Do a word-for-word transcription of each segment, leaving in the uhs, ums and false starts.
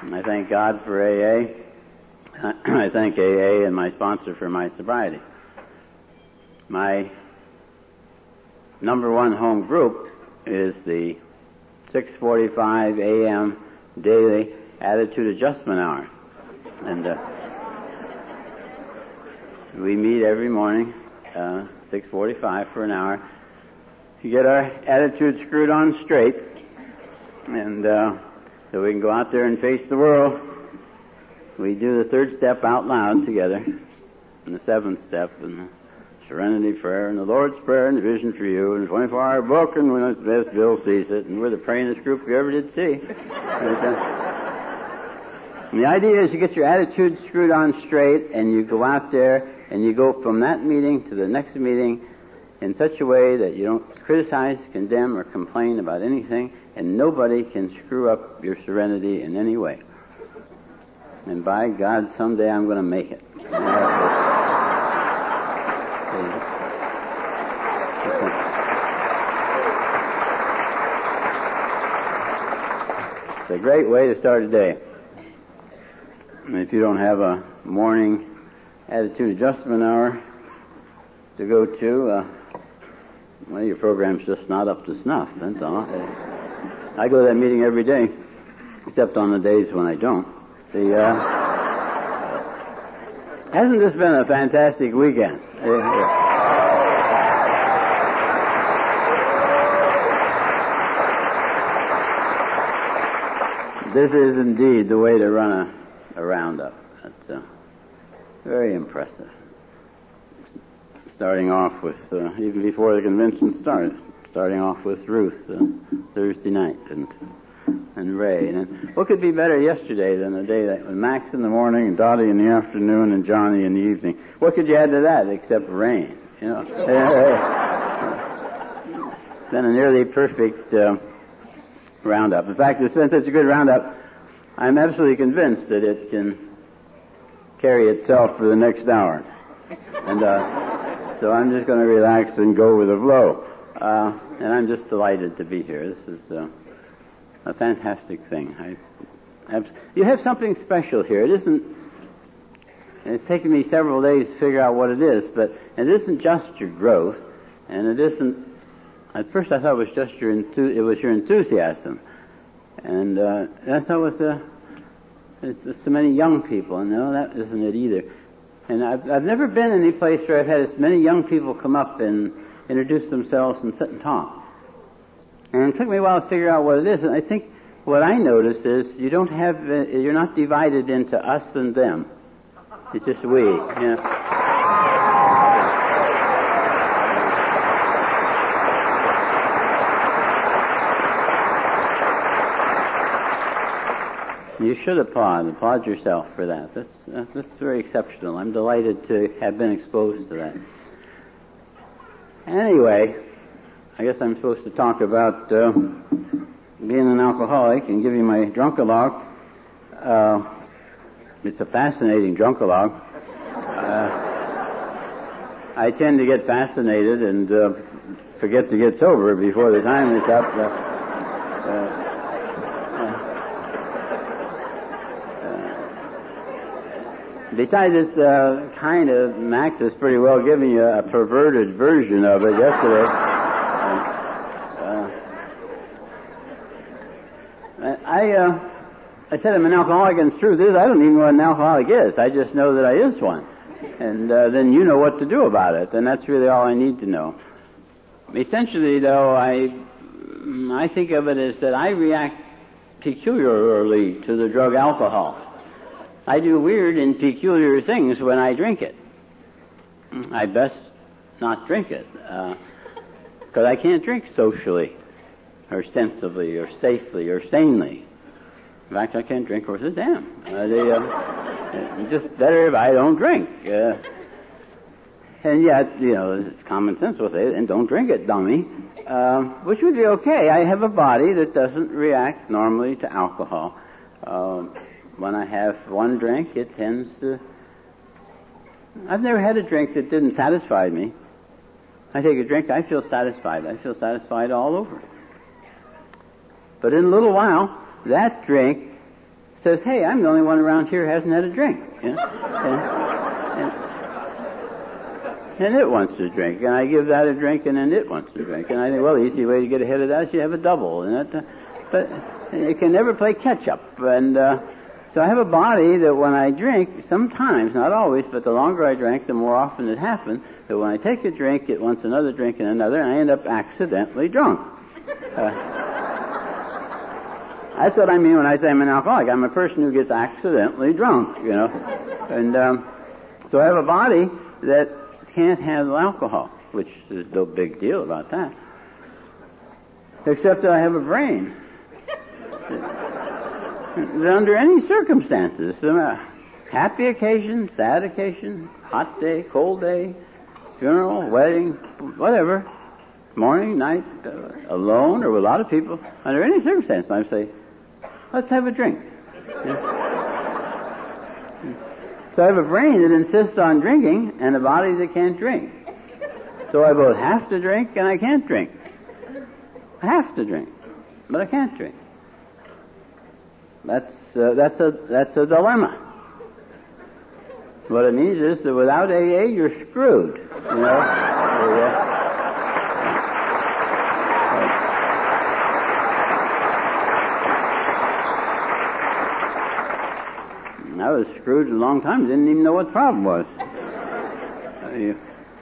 I thank God for A A. I thank A A and my sponsor for my sobriety. My number one home group is the six forty-five a.m. daily attitude adjustment hour. And uh, we meet every morning, uh, six forty-five for an hour. You get our attitude screwed on straight, and uh, so we can go out there and face the world. We do the third step out loud together, and the seventh step, and the Serenity Prayer, and the Lord's Prayer, and the Vision for You, and the twenty-four hour book, and when it's best, Bill sees it, and we're the prayingest group you ever did see. And the idea is you get your attitude screwed on straight, and you go out there, and you go from that meeting to the next meeting in such a way that you don't criticize, condemn, or complain about anything, and nobody can screw up your serenity in any way. And by God, someday I'm going to make it. It's a great way to start a day. And if you don't have a morning attitude adjustment hour to go to, uh, well, your program's just not up to snuff. That's all. I go to that meeting every day, except on the days when I don't. The, uh, hasn't this been a fantastic weekend? This is indeed the way to run a, a roundup. That's uh, very impressive. Starting off with, uh, even before the convention started, starting off with Ruth uh, Thursday night and and Ray. And what could be better yesterday than a day that with Max in the morning and Dottie in the afternoon and Johnny in the evening? What could you add to that except rain? You know, been a nearly perfect uh, roundup. In fact, it's been such a good roundup, I'm absolutely convinced that it can carry itself for the next hour. And uh, so I'm just going to relax and go with the flow. Uh, and I'm just delighted to be here. This is uh, a fantastic thing. I, I, you have something special here. It isn't. It's taken me several days to figure out what it is, but it isn't just your growth, and it isn't. At first, I thought it was just your enthu- it was your enthusiasm, and uh, I thought it was uh, it's so many young people. And no, that isn't it either. And I've, I've never been any place where I've had as many young people come up and introduce themselves and sit and talk. And it took me a while to figure out what it is. And I think what I notice is you don't have, uh, you're not divided into us and them. It's just we. You know? You should applaud. Applaud yourself for that. That's, that's very exceptional. I'm delighted to have been exposed to that. Anyway, I guess I'm supposed to talk about uh, being an alcoholic and give you my drunkalogue. Uh, it's a fascinating drunkalogue. Uh, I tend to get fascinated and uh, forget to get sober before the time is up. Uh, uh, Besides, it's uh, kind of, Max has pretty well given you a perverted version of it yesterday. Uh, uh, I uh, I said I'm an alcoholic, and the truth is I don't even know what an alcoholic is. I just know that I is one. And uh, then you know what to do about it, and that's really all I need to know. Essentially, though, I, I think of it as that I react peculiarly to the drug alcohol. I do weird and peculiar things when I drink it. I best not drink it, because uh, I can't drink socially, or sensibly, or safely, or sanely. In fact, I can't drink worth a damn. Uh, they, uh, it's just better if I don't drink. Uh, and yet, you know, common sense will say, and don't drink it, dummy. Uh, which would be okay. I have a body that doesn't react normally to alcohol. Uh, When I have one drink, it tends to... I've never had a drink that didn't satisfy me. I take a drink, I feel satisfied. I feel satisfied all over. But in a little while, that drink says, hey, I'm the only one around here who hasn't had a drink. You know? and, and, and it wants to drink, and I give that a drink, and then it wants to drink. And I think, well, the easy way to get ahead of that is you have a double. And that, uh, but it can never play catch-up. And uh, so I have a body that when I drink, sometimes, not always, but the longer I drink, the more often it happens, that when I take a drink, it wants another drink and another, and I end up accidentally drunk. Uh, that's what I mean when I say I'm an alcoholic. I'm a person who gets accidentally drunk, you know. And um, so I have a body that can't handle alcohol, which is no big deal about that. Except that I have a brain that under any circumstances, happy occasion, sad occasion, hot day, cold day, funeral, wedding, whatever, morning, night, uh, alone, or with a lot of people, under any circumstance, I say, let's have a drink. Yeah. So I have a brain that insists on drinking and a body that can't drink. So I both have to drink and I can't drink. I have to drink, but I can't drink. That's uh, that's a that's a dilemma. What it means is that without A A, you're screwed. You know. I was screwed a long time. Didn't even know what the problem was. I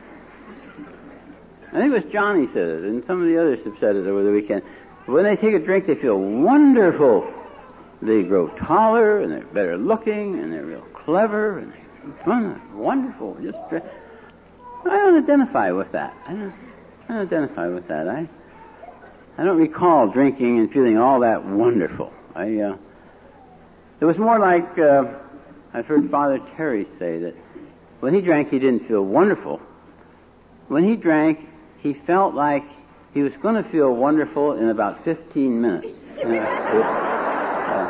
think it was Johnny said it, and some of the others have said it over the weekend. When they take a drink, they feel wonderful. They grow taller, and they're better looking, and they're real clever, and they're fun, wonderful. Just, I don't identify with that. I don't, I don't identify with that. I, I don't recall drinking and feeling all that wonderful. I, uh, it was more like uh, I've heard Father Terry say that when he drank, he didn't feel wonderful. When he drank, he felt like he was going to feel wonderful in about fifteen minutes. You know, it, uh,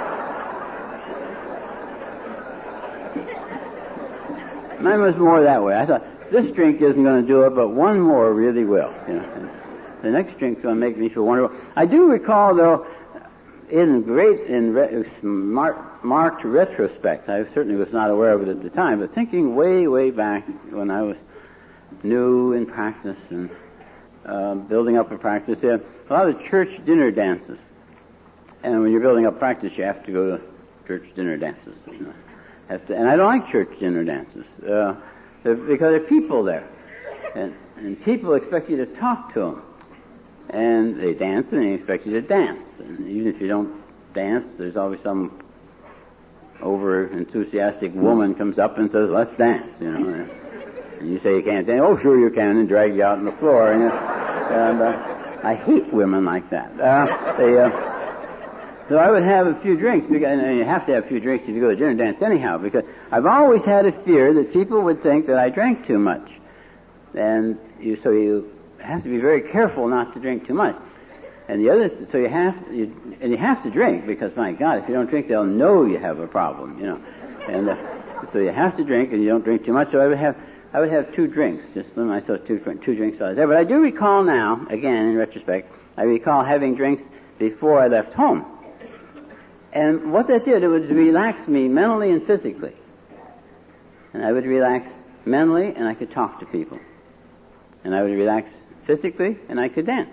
mine was more that way. I thought, this drink isn't going to do it, but one more really will. You know, and the next drink's going to make me feel wonderful. I do recall, though, in great, in re, marked, marked retrospect, I certainly was not aware of it at the time, but thinking way, way back when I was new in practice and uh, building up a practice, yeah, a lot of church dinner dances. And when you're building up practice, you have to go to church dinner dances. You know, have to, and I don't like church dinner dances uh, because there are people there, and, and people expect you to talk to them. And they dance, and they expect you to dance. And even if you don't dance, there's always some over-enthusiastic woman comes up and says, let's dance, you know. And you say you can't dance. Oh, sure you can, and drag you out on the floor. And, and uh, I hate women like that. Uh, they, uh, so I would have a few drinks, because, and you have to have a few drinks if you go to dinner dance anyhow, because I've always had a fear that people would think that I drank too much. And you, so you have to be very careful not to drink too much. And the other, so you have, you, and you have to drink, because my God, if you don't drink, they'll know you have a problem, you know. And uh, so you have to drink, and you don't drink too much. So I would have, I would have two drinks, just limit myself two, two drinks while I was there. But I do recall now, again in retrospect, I recall having drinks before I left home. And what that did, it would relax me mentally and physically. And I would relax mentally, and I could talk to people. And I would relax physically, and I could dance.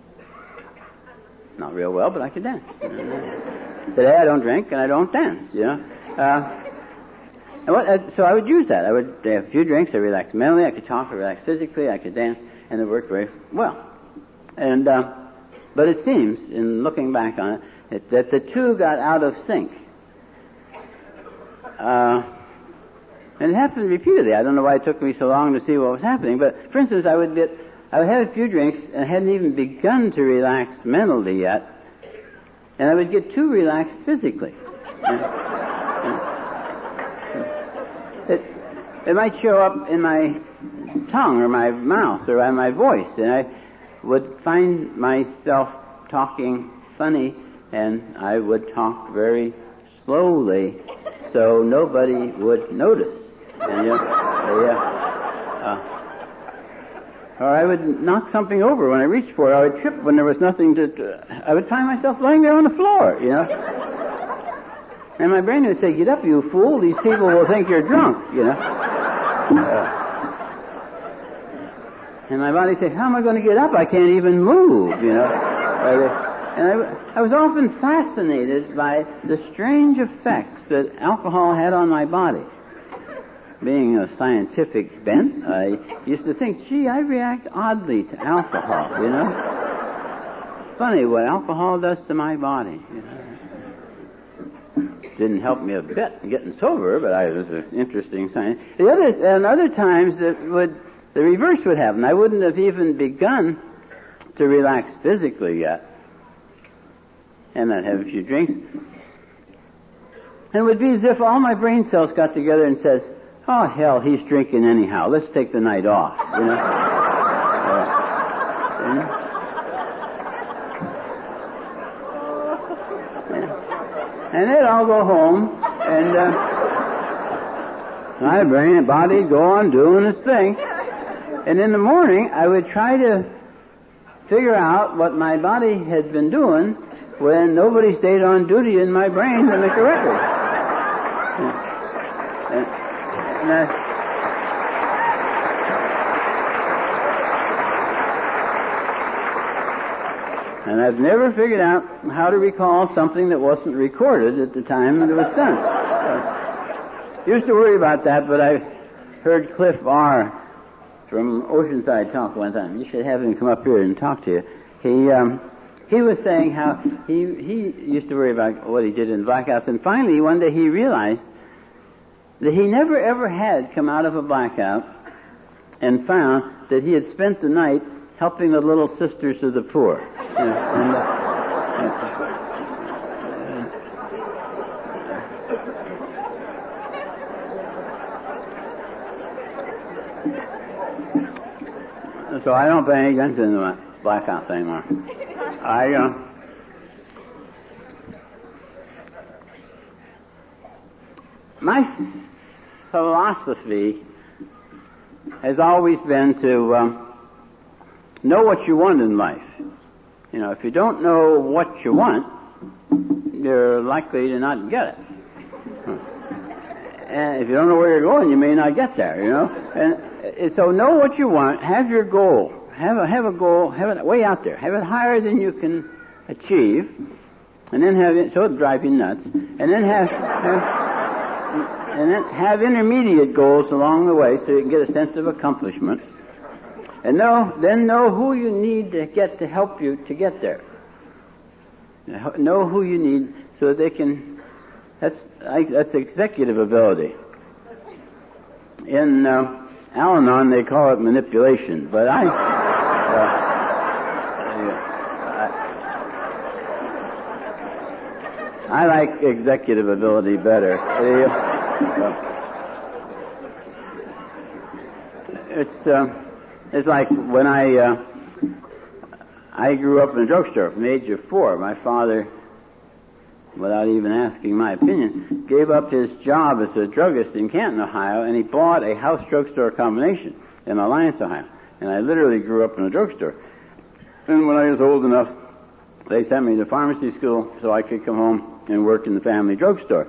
Not real well, but I could dance. Today I don't drink, and I don't dance, you know. Uh, and what, uh, so I would use that. I would have a few drinks, I relaxed mentally, I could talk, I relaxed physically, I could dance, and it worked very well. And, uh, but it seems, in looking back on it, that, that the two got out of sync. Uh, and it happened repeatedly. I don't know why it took me so long to see what was happening, but for instance, I would get, I would have a few drinks and I hadn't even begun to relax mentally yet, and I would get too relaxed physically. And, and it, it might show up in my tongue or my mouth or in my voice, and I would find myself talking funny, and I would talk very slowly so nobody would notice. And, you know, they, uh, uh, or I would knock something over when I reached for it. I would trip when there was nothing to... to I would find myself laying there on the floor, you know. And my brain would say, get up, you fool. These people will think you're drunk, you know. Uh, and my body said, how am I going to get up? I can't even move, you know. And I, I was often fascinated by the strange effects that alcohol had on my body. Being a scientific bent, I used to think, gee, I react oddly to alcohol, you know. Funny what alcohol does to my body, you know. Didn't help me a bit in getting sober, but I, it was an interesting sign. The other, and other times it would, the reverse would happen. I wouldn't have even begun to relax physically yet, and I'd have a few drinks. And it would be as if all my brain cells got together and says, oh, hell, he's drinking anyhow. Let's take the night off, you know. uh, you know? And then I'll go home, and uh, my brain and body go on doing its thing. And in the morning, I would try to figure out what my body had been doing when nobody stayed on duty in my brain to make a record. And, and I, And I've never figured out how to recall something that wasn't recorded at the time that it was done. Uh, used to worry about that, but I heard Cliff R. from Oceanside talk one time. You should have him come up here and talk to you. He um, he was saying how he he used to worry about what he did in blackouts, and finally one day he realized that he never ever had come out of a blackout and found that he had spent the night helping the Little Sisters of the Poor. You know, and, uh, uh, so I don't pay any attention to my blackouts anymore. I, uh, my philosophy has always been to um, know what you want in life. You know, if you don't know what you want, you're likely to not get it. And if you don't know where you're going, you may not get there, you know. And so know what you want, have your goal. Have a, have a goal, have it way out there. Have it higher than you can achieve. And then have it, so it'll drive you nuts. And then have, have and then have intermediate goals along the way so you can get a sense of accomplishment. And know, then know who you need to get to help you to get there. Know who you need so that they can, that's, I, that's executive ability. In uh, Al-Anon they call it manipulation, but I, uh, I, I like executive ability better. Uh, it's, uh, It's like when I uh, I grew up in a drugstore from the age of four. My father, without even asking my opinion, gave up his job as a druggist in Canton, Ohio, and he bought a house drugstore combination in Alliance, Ohio. And I literally grew up in a drugstore. And when I was old enough, they sent me to pharmacy school so I could come home and work in the family drugstore.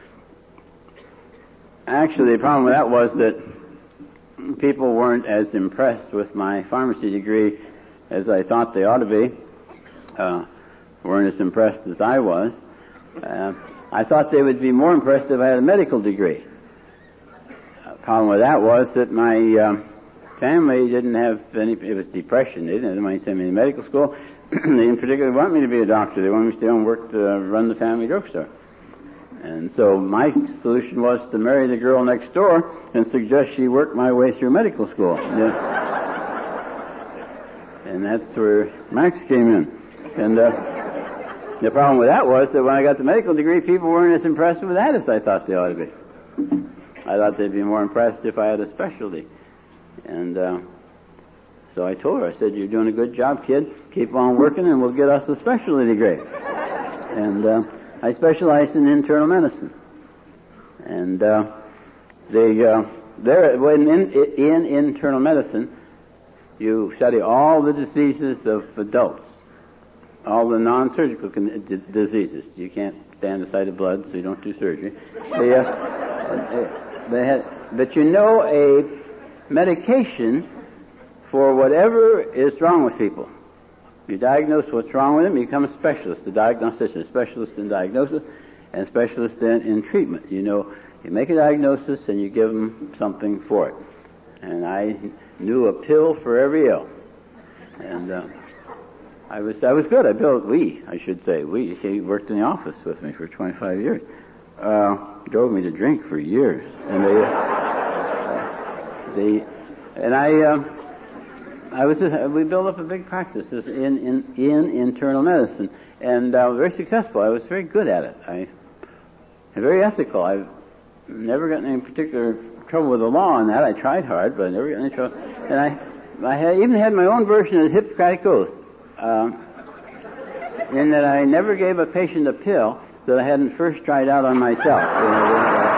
Actually, the problem with that was that people weren't as impressed with my pharmacy degree as I thought they ought to be. Uh, weren't as impressed as I was. Uh, I thought they would be more impressed if I had a medical degree. The problem with that was that my uh, family didn't have any, it was depression. They didn't have the money to send me to medical school. They didn't particularly want me to be a doctor. They wanted me to stay home and work to uh, run the family drugstore. And so my solution was to marry the girl next door and suggest she work my way through medical school. Yeah. And that's where Max came in. And uh, the problem with that was that when I got the medical degree, people weren't as impressed with that as I thought they ought to be. I thought they'd be more impressed if I had a specialty. And uh, so I told her, I said, you're doing a good job, kid. Keep on working and we'll get us a specialty degree. And uh, I specialized in internal medicine. And uh, they, uh, there, when in, in internal medicine, you study all the diseases of adults. all the non-surgical con- d- diseases. You can't stand the sight of blood, so you don't do surgery. They, uh, they had, but you know a medication for whatever is wrong with people. You diagnose what's wrong with them, you become a specialist, a diagnostician, a specialist in diagnosis, and a specialist in, in treatment. You know, you make a diagnosis and you give them something for it. And I knew a pill for every ill. And uh, I was I was good. I built, we, I should say, we, he worked in the office with me for twenty-five years. Uh, drove me to drink for years. And they, uh, they and I, uh, I was, uh, we built up a big practice in, in, in internal medicine. And I uh, was very successful. I was very good at it. I, very ethical. I've never gotten any particular trouble with the law on that. I tried hard, but I never got any trouble. And I, I had, even had my own version of the Hippocratic Oath, uh, in that I never gave a patient a pill that I hadn't first tried out on myself. You know, uh,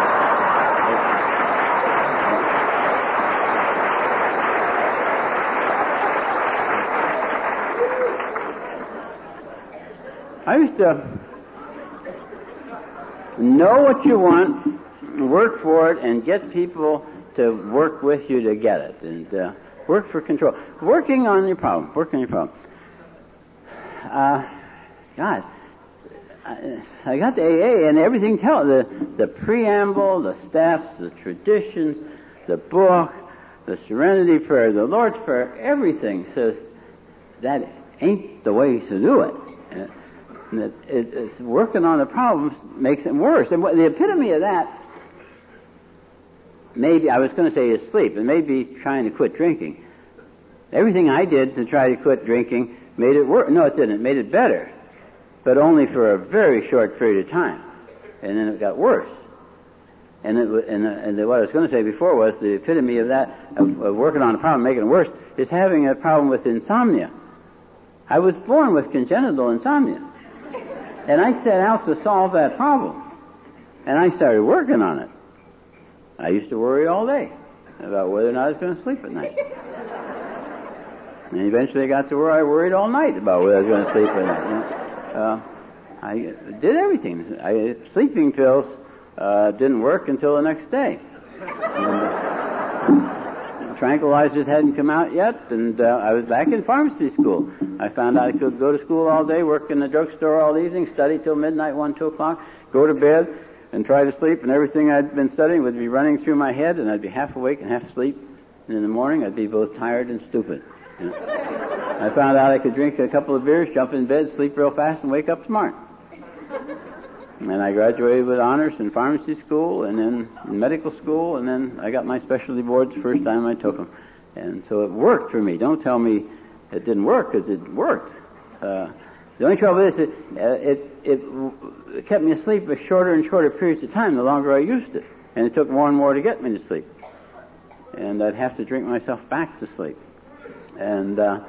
I used to know what you want, work for it, and get people to work with you to get it, and uh, work for control. Working on your problem, working on your problem. Uh, God, I, I got the A A, and everything tells the the preamble, the steps, the traditions, the book, the Serenity Prayer, the Lord's Prayer. Everything says that ain't the way to do it. Uh, That it, it's working on the problems makes it worse. And what, the epitome of that, maybe, I was going to say is sleep, and maybe trying to quit drinking. Everything I did to try to quit drinking made it worse. No, it didn't. It made it better, but only for a very short period of time. And then it got worse. And, it, and, and what I was going to say before was the epitome of that, of, of working on a problem, making it worse, is having a problem with insomnia. I was born with congenital insomnia. And I set out to solve that problem. And I started working on it. I used to worry all day about whether or not I was going to sleep at night. And eventually I got to where I worried all night about whether I was going to sleep at night. You know? uh, I did everything. I, sleeping pills uh, didn't work until the next day. And, uh, tranquilizers hadn't come out yet, and uh, I was back in pharmacy school. I found out I could go to school all day, work in the drugstore all evening, study till midnight, one, two o'clock, go to bed, and try to sleep, and everything I'd been studying would be running through my head, and I'd be half awake and half asleep. And in the morning, I'd be both tired and stupid. You know? I found out I could drink a couple of beers, jump in bed, sleep real fast, and wake up smart. And I graduated with honors in pharmacy school and then in medical school, and then I got my specialty boards the first time I took them. And so it worked for me. Don't tell me it didn't work, because it worked. Uh, the only trouble is it, uh, it, it, it kept me asleep for shorter and shorter periods of time the longer I used it. And it took more and more to get me to sleep. And I'd have to drink myself back to sleep. And uh,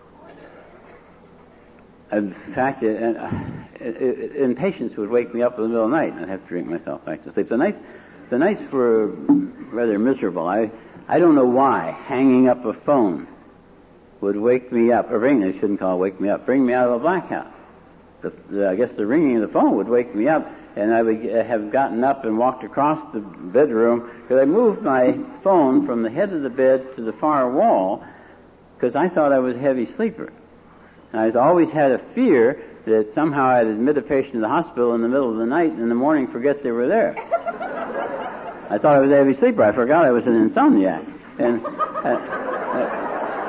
in fact, it, uh, it, it, impatience would wake me up in the middle of the night, and I'd have to drink myself back to sleep. The nights, the nights were rather miserable. I, I don't know why hanging up a phone would wake me up, or ring, I shouldn't call it wake me up, bring me out of a blackout. The, the, I guess the ringing of the phone would wake me up, and I would have gotten up and walked across the bedroom, because I moved my phone from the head of the bed to the far wall, because I thought I was a heavy sleeper. And I always had a fear that somehow I'd admit a patient to the hospital in the middle of the night and in the morning forget they were there. I thought I was a heavy sleeper. I forgot I was an insomniac. And uh, uh,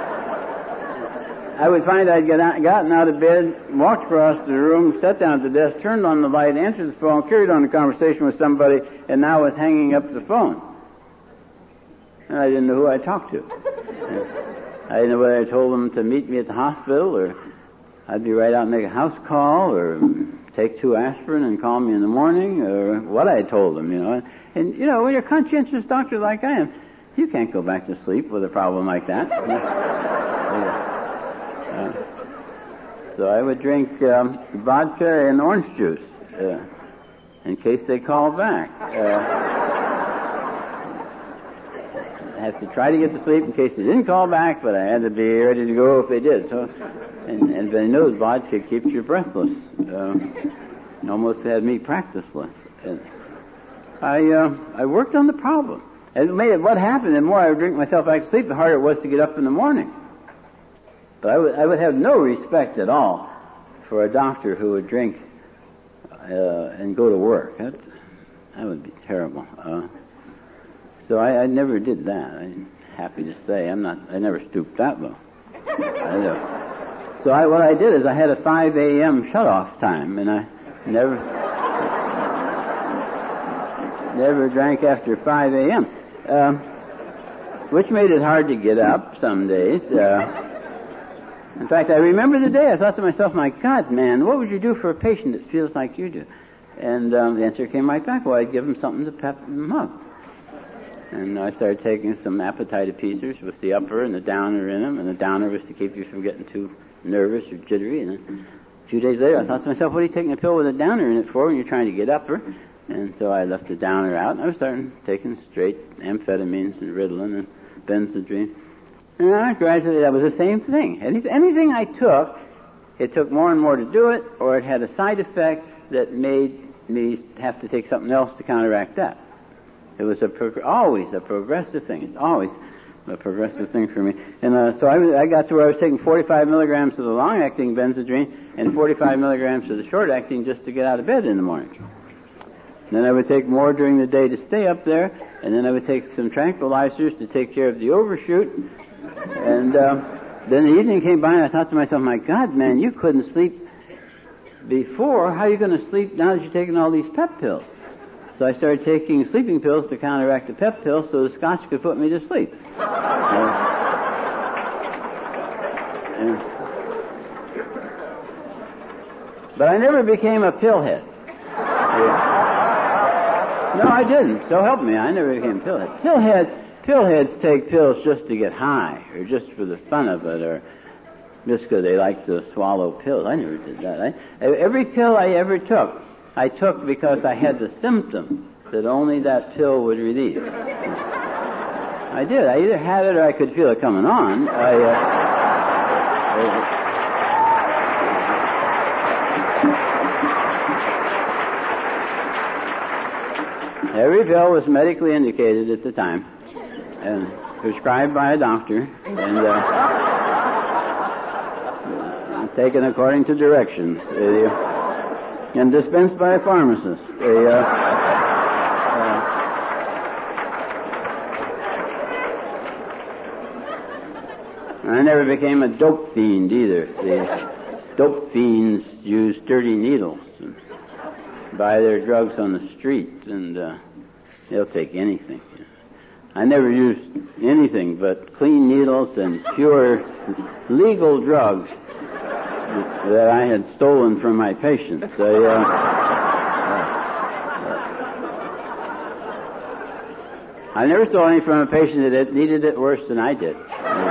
I would find I'd get out, gotten out of bed, walked across the room, sat down at the desk, turned on the light, answered the phone, carried on a conversation with somebody, and now was hanging up the phone. And I didn't know who I talked to. I didn't know whether I told them to meet me at the hospital, or I'd be right out and make a house call, or take two aspirin and call me in the morning, or what I told them, you know. And, and you know, when you're a conscientious doctor like I am, you can't go back to sleep with a problem like that. uh, so I would drink um, vodka and orange juice uh, in case they call back. Uh, have to try to get to sleep in case they didn't call back, but I had to be ready to go if they did. So, and, and everybody knows vodka keeps you breathless. Uh, almost had me practiceless. And I uh, I worked on the problem. And it made it, what happened, the more I would drink myself back to sleep, the harder it was to get up in the morning. But I would, I would have no respect at all for a doctor who would drink uh, and go to work. That, that would be terrible. Uh, so I, I never did that. I'm happy to say. I'm not, I never stooped that low. I, uh, so I, what I did is I had a five a.m. shut-off time, and I never, never drank after five a.m., um, which made it hard to get up some days. Uh, In fact, I remember the day I thought to myself, my God, man, what would you do for a patient that feels like you do? And um, the answer came right back. Well, I'd give them something to pep them up. And I started taking some appetite appeasers with the upper and the downer in them, and the downer was to keep you from getting too nervous or jittery. And then a few days later, I thought to myself, what are you taking a pill with a downer in it for when you're trying to get upper? And so I left the downer out, and I was starting taking straight amphetamines and Ritalin and Benzedrine. And I gradually, that was the same thing. Anything, anything I took, it took more and more to do it, or it had a side effect that made me have to take something else to counteract that. It was a prog- always a progressive thing. It's always a progressive thing for me. And uh, so I, was, I got to where I was taking forty-five milligrams of the long-acting Benzedrine and forty-five milligrams of the short-acting just to get out of bed in the morning. Then I would take more during the day to stay up there, and then I would take some tranquilizers to take care of the overshoot. And uh, then the evening came by, and I thought to myself, my God, man, you couldn't sleep before. How are you going to sleep now that you're taking all these pep pills? So I started taking sleeping pills to counteract the pep pills so the scotch could put me to sleep. Uh, and, but I never became a pillhead. No, I didn't. So help me, I never became a pillhead. Pillhead... Pillheads take pills just to get high, or just for the fun of it, or just because they like to swallow pills. I never did that. I, every pill I ever took, I took because I had the symptom that only that pill would relieve. I did. I either had it or I could feel it coming on. I, uh, every pill was medically indicated at the time, and prescribed by a doctor, and uh, taken according to directions, uh, and dispensed by a pharmacist. Uh, uh, I never became a dope fiend either. The dope fiends use dirty needles and buy their drugs on the street, and uh, they'll take anything. I never used anything but clean needles and pure legal drugs that I had stolen from my patients. I, uh, uh, I never stole any from a patient that needed it worse than I did.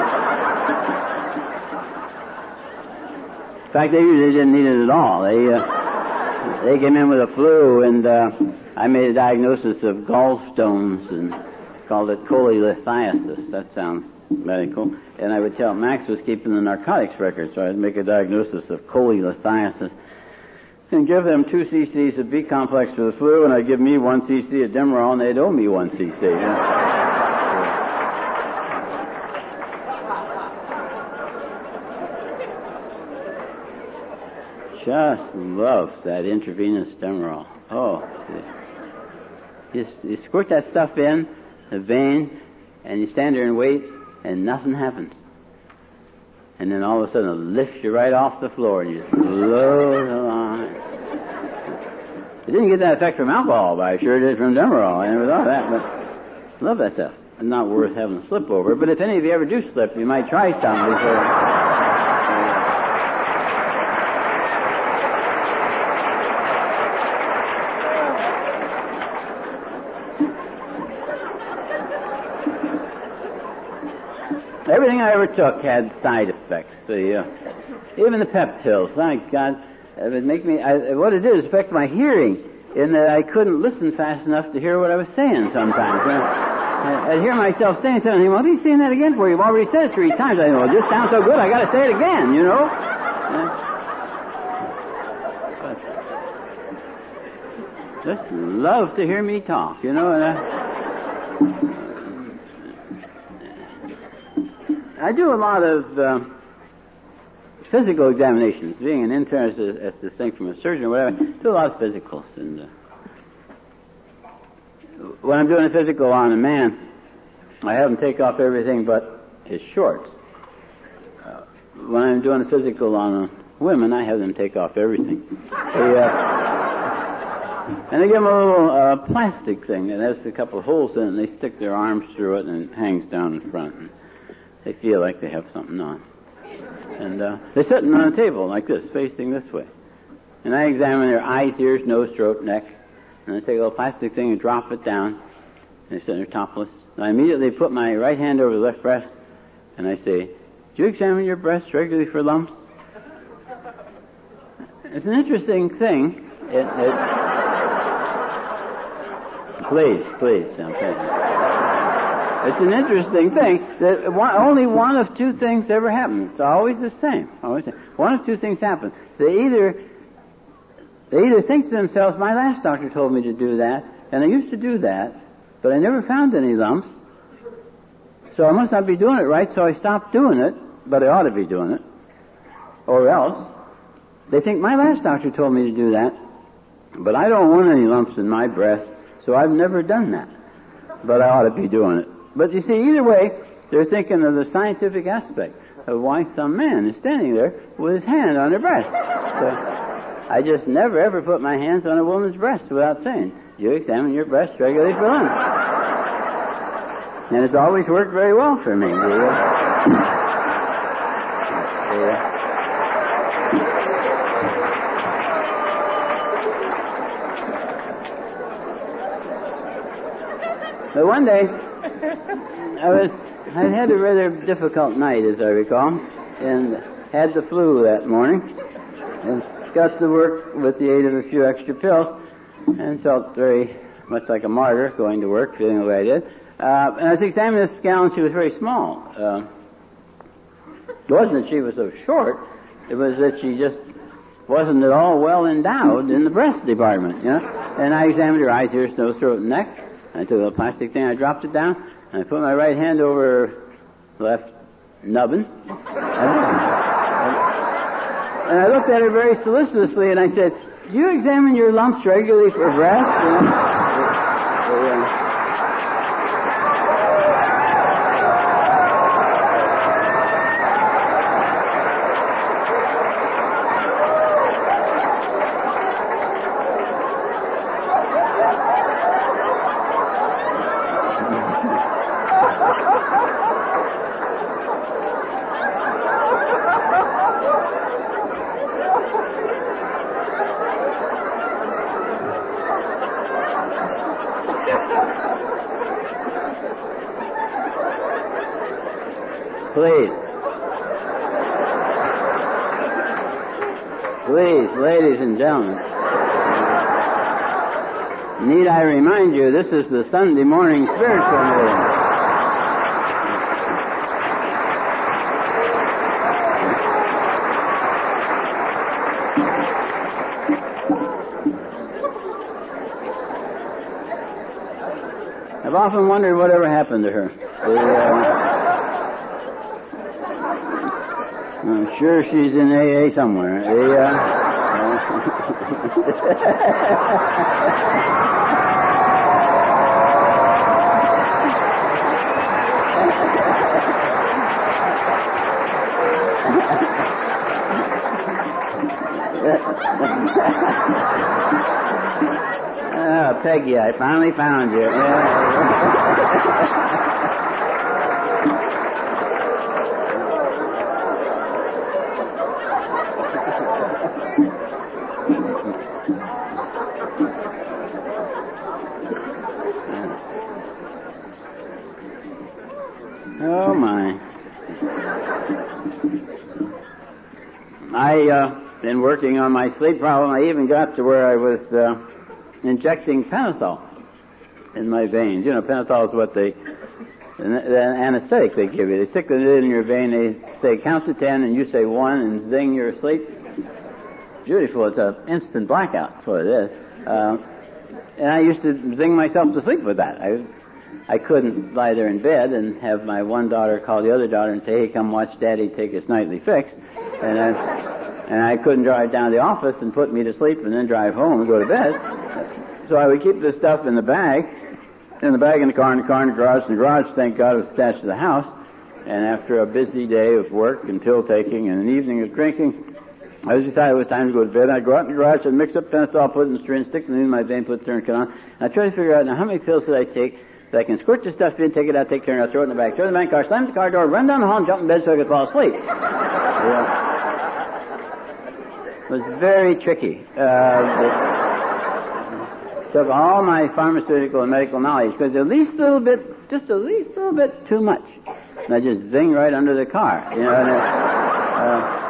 In fact, they usually didn't need it at all. They uh, they came in with a flu, and uh, I made a diagnosis of gallstones and called it cholelithiasis. That sounds medical. And I would tell Max was keeping the narcotics record, so I'd make a diagnosis of cholelithiasis and give them two cc's of B complex for the flu, and I'd give me one cc of Demerol, and they'd owe me one cc. You know? Just love that intravenous Demerol. Oh, you, you squirt that stuff in the vein, and you stand there and wait, and nothing happens. And then all of a sudden it lifts you right off the floor, and you just float along. It didn't get that effect from alcohol, but I sure did from Demerol. I never thought of that, but I love that stuff. It's not worth having a slip over, but if any of you ever do slip, you might try some before... Everything I ever took had side effects. The, uh, even the pep pills. Thank God, it would make me. I, what it did is affect my hearing, in that I couldn't listen fast enough to hear what I was saying sometimes. You know? I'd hear myself saying something. Well, he's saying that again for you. You've already said it three times. I know, well, this sounds so good, I got to say it again, you know. But just love to hear me talk, you know. And I, I do a lot of uh, physical examinations. Being an intern, as, as distinct from a surgeon or whatever, I do a lot of physicals. And uh, when I'm doing a physical on a man, I have him take off everything but his shorts. Uh, when I'm doing a physical on a women, I have them take off everything. They, uh, and they give them a little uh, plastic thing that has a couple of holes in it, and they stick their arms through it, and it hangs down in front. And they feel like they have something on. And uh, they're sitting on a table like this, facing this way. And I examine their eyes, ears, nose, throat, neck, and I take a little plastic thing and drop it down. And they're sitting there topless. And I immediately put my right hand over the left breast, and I say, "Do you examine your breast regularly for lumps?" It's an interesting thing. It, it... Please, please, I'm saying. It's an interesting thing that one, only one of two things ever happens. It's always the same. Always the same. One of two things happen. They either they either think to themselves, "My last doctor told me to do that, and I used to do that, but I never found any lumps, so I must not be doing it right, so I stopped doing it, but I ought to be doing it." Or else, they think, "My last doctor told me to do that, but I don't want any lumps in my breast, so I've never done that, but I ought to be doing it." But you see, either way, they're thinking of the scientific aspect of why some man is standing there with his hand on her breast. So I just never ever put my hands on a woman's breast without saying, "Do you examine your breast regularly for lumps?" And it's always worked very well for me. The, uh, But one day, I was, I had a rather difficult night, as I recall, and had the flu that morning, and got to work with the aid of a few extra pills, and felt very much like a martyr going to work, feeling the way I did. Uh, and I was examining this gal, and she was very small. Uh, it wasn't that she was so short, it was that she just wasn't at all well endowed in the breast department, you know. And I examined her eyes, ears, nose, throat, and neck. I took a plastic thing, I dropped it down, and I put my right hand over her left nubbin. And I looked at her very solicitously, and I said, "Do you examine your lumps regularly for breast?" You know? Please. Please, ladies and gentlemen. Need I remind you, this is the Sunday morning spiritual meeting. I've often wondered whatever happened to her. The, uh, I'm sure she's in A A somewhere. The, uh, oh, Peggy, I finally found you. Oh, my. I, uh, been working on my sleep problem. I even got to where I was, uh, injecting Panadol in my veins. You know, pentothal is what they, the anesthetic they give you. They stick it in your vein. They say count to ten, and you say one, and zing, you're asleep. Beautiful. It's an instant blackout. That's what it is. Uh, and I used to zing myself to sleep with that. I, I couldn't lie there in bed and have my one daughter call the other daughter and say, hey, come watch Daddy take his nightly fix. And I, and I couldn't drive down to the office and put me to sleep and then drive home and go to bed. So I would keep this stuff in the bag, in the bag in the car, in the car in the garage. In the garage, thank God, it was attached to the house. And after a busy day of work and pill taking and an evening of drinking, I decided it was time to go to bed. I'd go out in the garage and mix up pentothal, put it in the syringe, stick it in my vein, put the tourniquet on. And I'd try to figure out, now, how many pills did I take that I can squirt this stuff in, take it out, take care of it, throw it in the bag, throw it in the bank car, slam the car door, run down the hall and jump in bed so I could fall asleep. Yeah. It was very tricky. Uh, it took all my pharmaceutical and medical knowledge, because at least a little bit, just at least a little bit too much. And I just zing right under the car, you know. And, uh,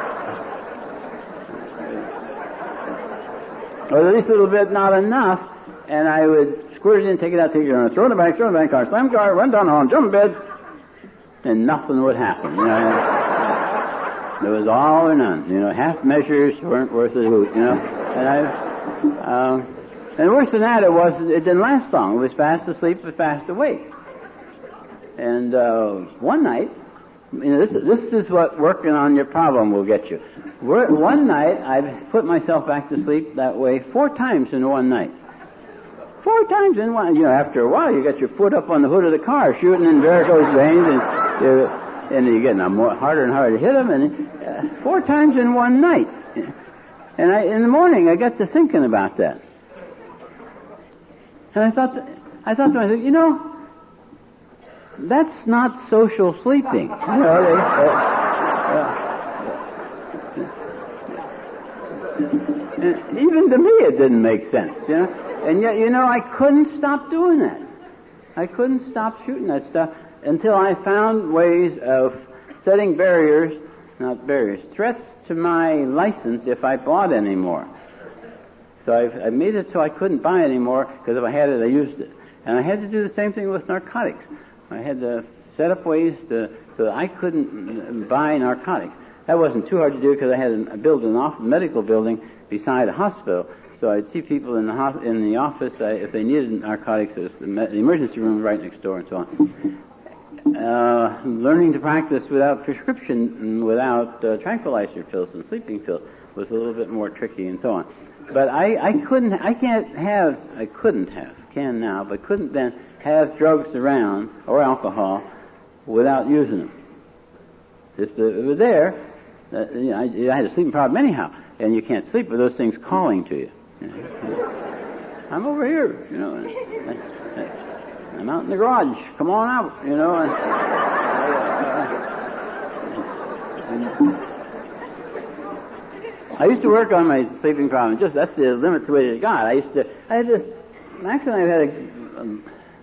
or at least a little bit, not enough, and I would squirt it in, take it out, take it out, throw it in the bank, throw it in the bank car, slam the car, run down the hall, jump in bed, and nothing would happen. You know, it was all or none. You know, half measures weren't worth a hoot. You know, and I, um, and worse than that, it was it didn't last long. It was fast asleep, but fast awake. And uh, one night, you know, this this is what working on your problem will get you. One night, I put myself back to sleep that way four times in one night. Four times in one. You know, after a while, you got your foot up on the hood of the car, shooting in varicose veins, and you're, and you're getting more harder and harder to hit them. And uh, four times in one night. And I, in the morning, I got to thinking about that. And I thought, I thought to myself, you know, that's not social sleeping. You know, they, uh, uh, and even to me, it didn't make sense. You know. And yet, you know, I couldn't stop doing that. I couldn't stop shooting that stuff until I found ways of setting barriers, not barriers, threats to my license if I bought any more. So I've, I made it so I couldn't buy anymore, because if I had it, I used it. And I had to do the same thing with narcotics. I had to set up ways to, so that I couldn't buy narcotics. That wasn't too hard to do, because I had a, a building, an off, medical building beside a hospital. So I'd see people in the ho- in the office uh, if they needed narcotics. It was the, me- the emergency room right next door, and so on. Uh, learning to practice without prescription, without uh, tranquilizer pills and sleeping pills was a little bit more tricky, and so on. But I, I couldn't, I can't have, I couldn't have, can now, but couldn't then have drugs around or alcohol without using them. If it was there, uh, you know, I, I had a sleeping problem anyhow, and you can't sleep with those things calling to you. I'm over here, you know. I'm out in the garage. Come on out, you know. And, uh, I used to work on my sleeping problem. Just that's the limit to it it got. I used to. I had this. Actually, I've had a. Um,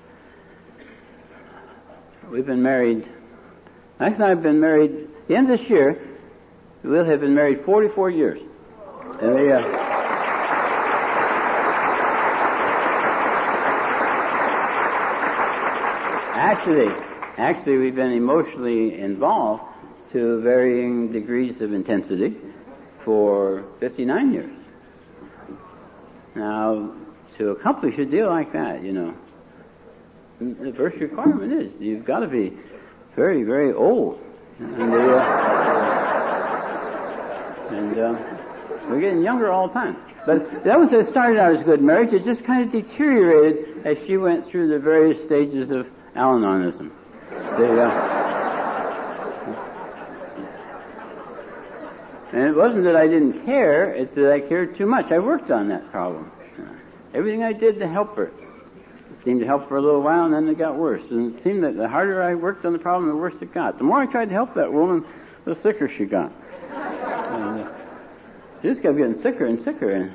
we've been married. Actually, I've been married. The end of this year, we'll have been married forty-four years. And they. Uh, Actually, actually, we've been emotionally involved to varying degrees of intensity for fifty-nine years. Now, to accomplish a deal like that, you know, the first requirement is you've got to be very, very old. And, they, uh, and uh, we're getting younger all the time. But that was it started out as a good marriage. It just kind of deteriorated as she went through the various stages of Al-Anonism. They, uh, and it wasn't that I didn't care, it's that I cared too much. I worked on that problem. Uh, everything I did to help her. It seemed to help for a little while, and then it got worse. And it seemed that the harder I worked on the problem, the worse it got. The more I tried to help that woman, the sicker she got. And, uh, she just kept getting sicker and sicker. And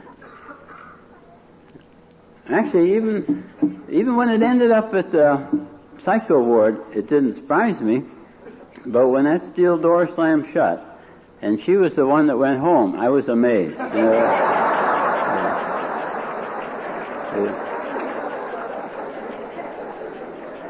actually, even even when it ended up at the psycho ward, it didn't surprise me. But when that steel door slammed shut, and she was the one that went home, I was amazed. You know, yeah.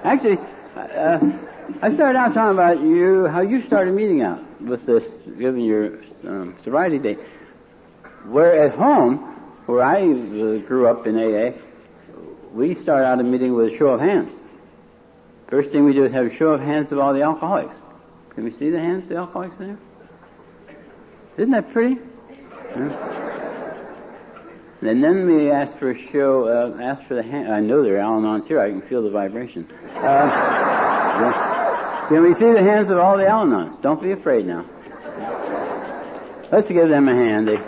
Actually, uh, I started out talking about you, how you started meeting out with this, giving your um, sobriety date. Where at home, where I uh, grew up in A A, we start out a meeting with a show of hands. First thing we do is have a show of hands of all the alcoholics. Can we see the hands of the alcoholics there? Isn't that pretty? Yeah. And then we ask for a show, uh, ask for the hand. I know there are Al-Anons here. I can feel the vibration. Uh, yeah. Can we see the hands of all the Al-Anons? Don't be afraid now. Let's give them a hand. They...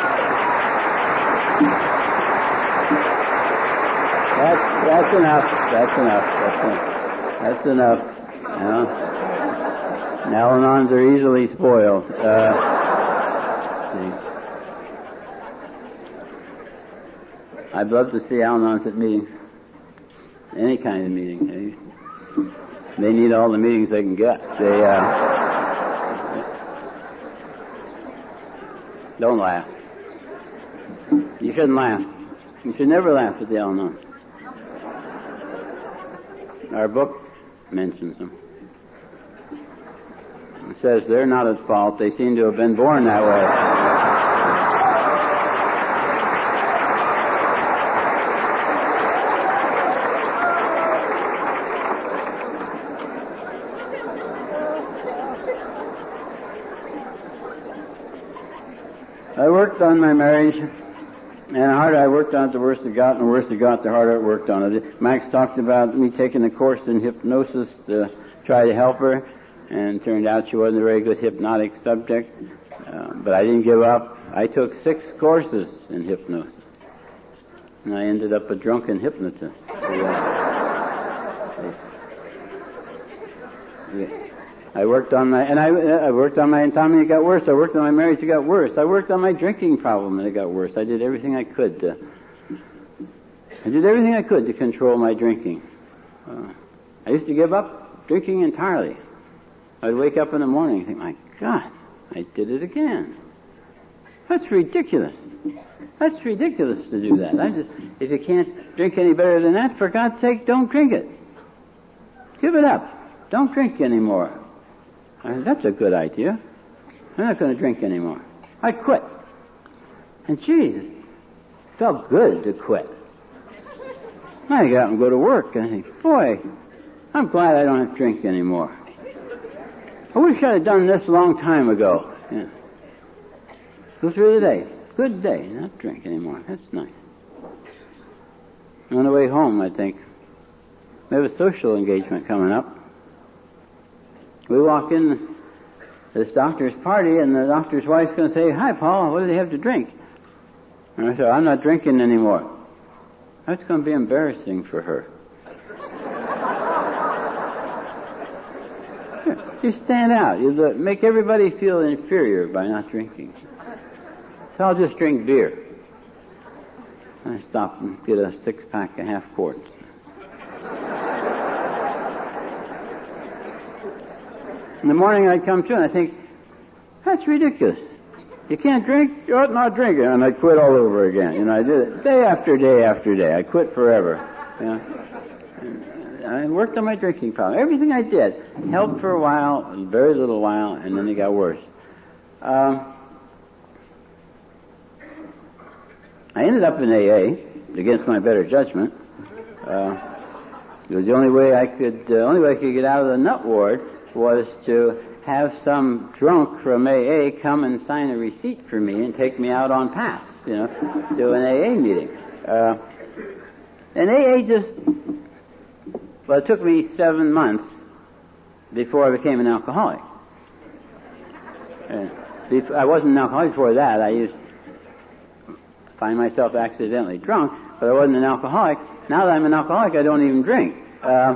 That's, that's enough. That's enough. That's enough. That's enough. You know? Al-Anons are easily spoiled. Uh, I'd love to see Al-Anons at meetings. Any kind of meeting. They, they need all the meetings they can get. They, uh, don't laugh. You shouldn't laugh. You should never laugh at the Al-Anons. Our book mentions them. It says they're not at fault. They seem to have been born that way. I worked on my marriage, and the harder I worked on it, the worse it got, and the worse it got, the harder I worked on it. Max talked about me taking a course in hypnosis to try to help her, and it turned out she wasn't a very good hypnotic subject, uh, but I didn't give up. I took six courses in hypnosis, and I ended up a drunken hypnotist. I worked on my, and I, I worked on my insomnia, it got worse. I worked on my marriage, it got worse. I worked on my drinking problem, and it got worse. I did everything I could to, I did everything I could to control my drinking. Uh, I used to give up drinking entirely. I'd wake up in the morning and think, my God, I did it again. That's ridiculous. That's ridiculous to do that. I just, if you can't drink any better than that, for God's sake, don't drink it. Give it up. Don't drink anymore. I said, that's a good idea. I'm not going to drink anymore. I quit. And geez, it felt good to quit. I get out and go to work, and I think, boy, I'm glad I don't have to drink anymore. I wish I'd have done this a long time ago. Yeah. Go through the day. Good day. Not drink anymore. That's nice. On the way home, I think, we have a social engagement coming up. We walk in this doctor's party, and the doctor's wife's going to say, hi, Paul, what do they have to drink? And I said, I'm not drinking anymore. That's going to be embarrassing for her. You stand out. You make everybody feel inferior by not drinking. So I'll just drink beer. I stop and get a six-pack, a half quart. In the morning I'd come to and I think, that's ridiculous. You can't drink, you ought not drink it. And I'd quit all over again. You know, I did it day after day after day. I quit forever. You know? I worked on my drinking problem. Everything I did helped for a while, a very little while, and then it got worse. Um, I ended up in A A against my better judgment. Uh, it was the only way I could, the uh, only way I could get out of the nut ward was to have some drunk from A A come and sign a receipt for me and take me out on pass, you know, to an A A meeting. Uh, and A A just, well, it took me seven months before I became an alcoholic. And before, I wasn't an alcoholic before that. I used to find myself accidentally drunk, but I wasn't an alcoholic. Now that I'm an alcoholic, I don't even drink. Uh,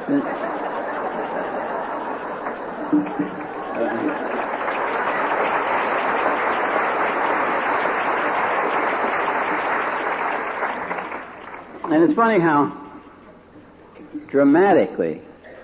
And it's funny how dramatically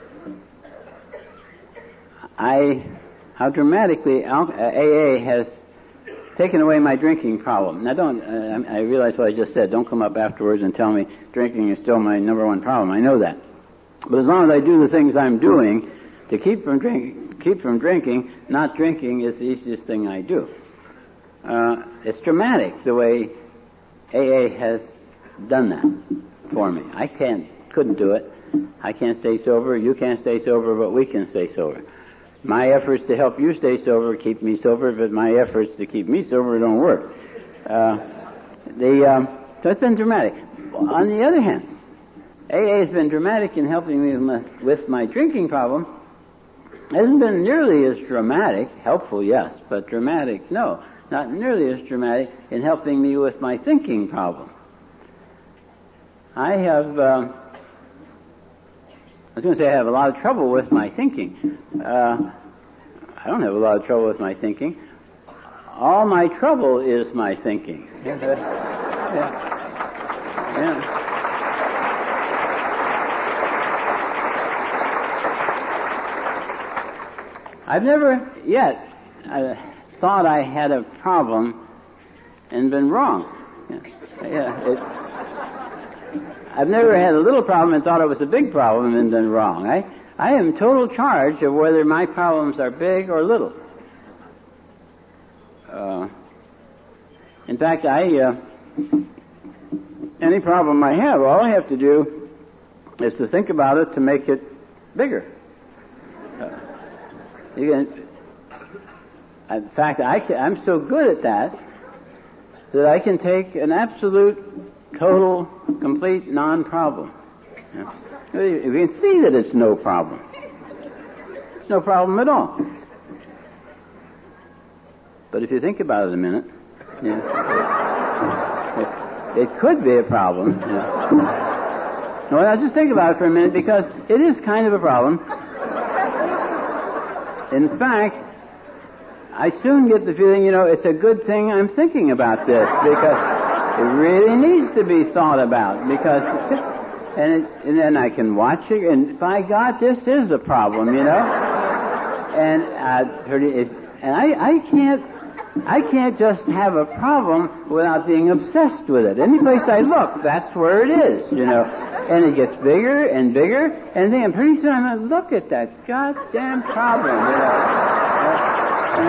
I, how dramatically A A has taken away my drinking problem. Now don't, uh, I realize what I just said. Don't come up afterwards and tell me drinking is still my number one problem. I know that. But as long as I do the things I'm doing to keep from drink, keep from drinking, not drinking is the easiest thing I do. Uh, it's dramatic the way A A has done that for me. I can't, couldn't do it. I can't stay sober. You can't stay sober, but we can stay sober. My efforts to help you stay sober keep me sober, but my efforts to keep me sober don't work. Uh, the um, so it's been dramatic. On the other hand, A A has been dramatic in helping me with my, with my drinking problem. It hasn't been nearly as dramatic, helpful, yes, but dramatic, no. Not nearly as dramatic in helping me with my thinking problem. I have, uh, I was going to say I have a lot of trouble with my thinking. Uh, I don't have a lot of trouble with my thinking. All my trouble is my thinking. Yeah. Yeah. I've never yet uh, thought I had a problem and been wrong. Yeah, yeah, it, I've never had a little problem and thought it was a big problem and been wrong. I, I am in total charge of whether my problems are big or little. Uh, in fact, I uh, any problem I have, all I have to do is to think about it to make it bigger. Uh, You can, in fact, I can, I'm so good at that that I can take an absolute, total, complete non-problem. You know, you can see that it's no problem. It's no problem at all. But if you think about it a minute, you know, it, it could be a problem. You know. No, now just think about it for a minute, because it is kind of a problem. In fact, I soon get the feeling, you know, it's a good thing I'm thinking about this, because it really needs to be thought about, because, and, it, and then I can watch it, and by God, this is a problem, you know, and uh, it, and I, I can't, I can't just have a problem without being obsessed with it. Any place I look, that's where it is, you know. And it gets bigger and bigger, and then pretty soon I'm going to look at that goddamn problem, you know. Uh,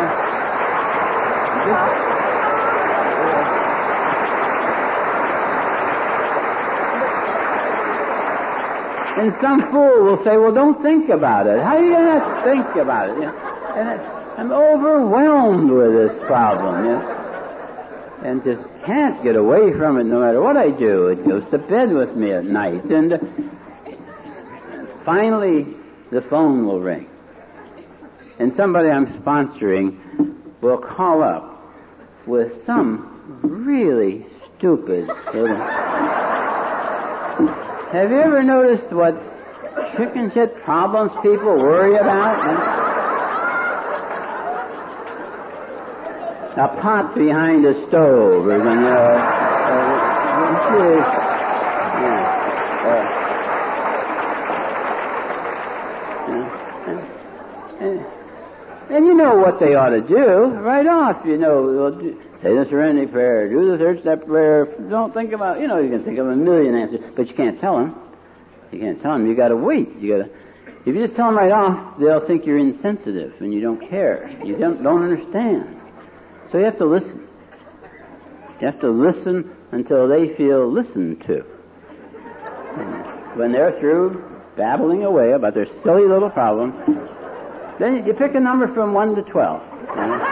uh, and some fool will say, well, don't think about it. How are you going to think about it? You know? And it, I'm overwhelmed with this problem, you know. And just can't get away from it no matter what I do. It goes to bed with me at night. And uh, finally, the phone will ring. And somebody I'm sponsoring will call up with some really stupid little... Have you ever noticed what chicken shit problems people worry about? A pot behind a stove, or, you know, uh, uh, yeah, uh, and, and, and you know what they ought to do right off. You know, say the Serenity Prayer, do the third step prayer. Don't think about, you know, you can think of a million answers, but you can't tell them. You can't tell them. You got to wait. You got to. If you just tell them right off, they'll think you're insensitive and you don't care. You don't don't understand. So you have to listen. You have to listen until they feel listened to. And when they're through babbling away about their silly little problem, then you pick a number from one to twelve. You know?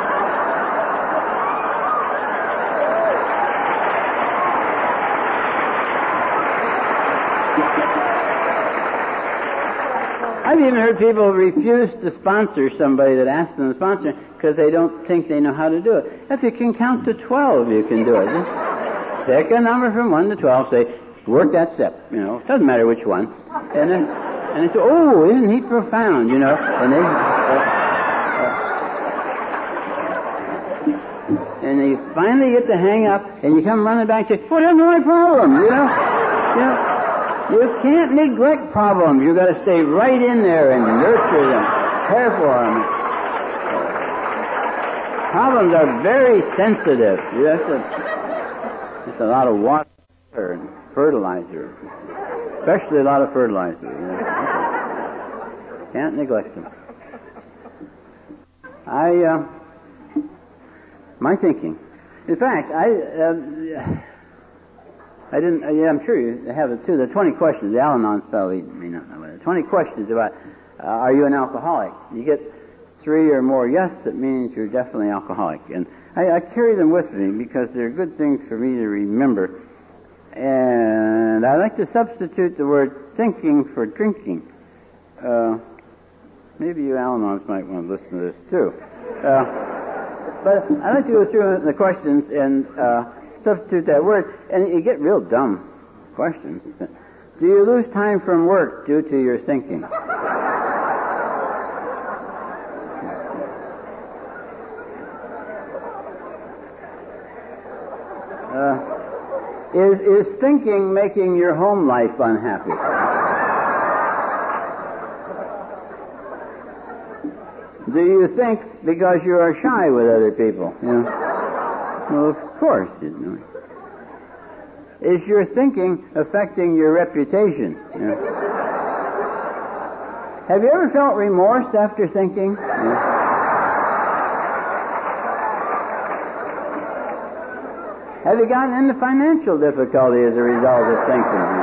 I've even heard people refuse to sponsor somebody that asks them to sponsor because they don't think they know how to do it. If you can count to twelve, you can do it. Just pick a number from one to twelve, say, work that step, you know, it doesn't matter which one. And then, and they say, oh, isn't he profound, you know? And they, uh, uh, and they finally get the hang up, and you come running back and say, what happened to my problem, you know? You know? You can't neglect problems. You've got to stay right in there and nurture them, care for them. Problems are very sensitive. You have to, it's a lot of water and fertilizer. Especially a lot of fertilizer. You know. Can't neglect them. I, uh, my thinking. In fact, I, uh, I didn't. Uh, yeah, I'm sure you have it too. The twenty questions. The Al-Anon's probably may not know it. Twenty questions about uh, are you an alcoholic? You get three or more yes, it means you're definitely alcoholic. And I, I carry them with me because they're good things for me to remember. And I like to substitute the word thinking for drinking. Uh, maybe you Al-Anons might want to listen to this too. Uh, but I like to go through the questions and uh, substitute that word, and you get real dumb questions. Do you lose time from work due to your thinking? Uh, is, is thinking making your home life unhappy? Do you think because you are shy with other people? You know? Well, of course you know. Is your thinking affecting your reputation? You know? Have you ever felt remorse after thinking? You know? Have you gotten into financial difficulty as a result of thinking?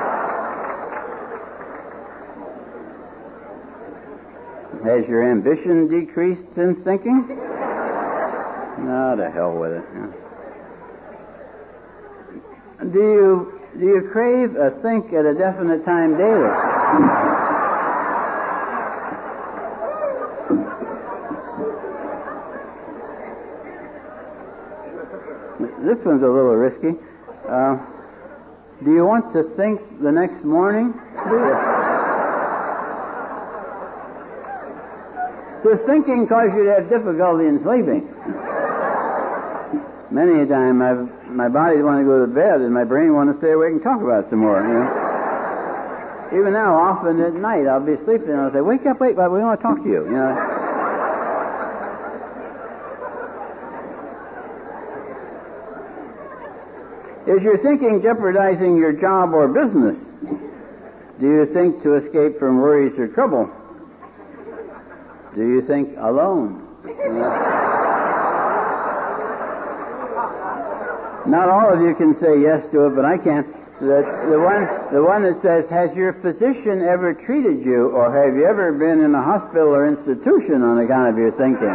Has your ambition decreased since thinking? No, to hell with it. Yeah. Do you do you crave a think at a definite time daily? This one's a little risky. Uh, do you want to think the next morning? Do you? Does thinking cause you to have difficulty in sleeping? Many a time I've, my body want to go to bed and my brain want to stay awake and talk about it some more. You know? Even now, often at night, I'll be sleeping and I'll say, wake up, wake up, we want to talk to you. You know? Is your thinking jeopardizing your job or business? Do you think to escape from worries or trouble? Do you think alone? Not all of you can say yes to it, but I can. The, the one, the one that says, has your physician ever treated you, or have you ever been in a hospital or institution on account of your thinking?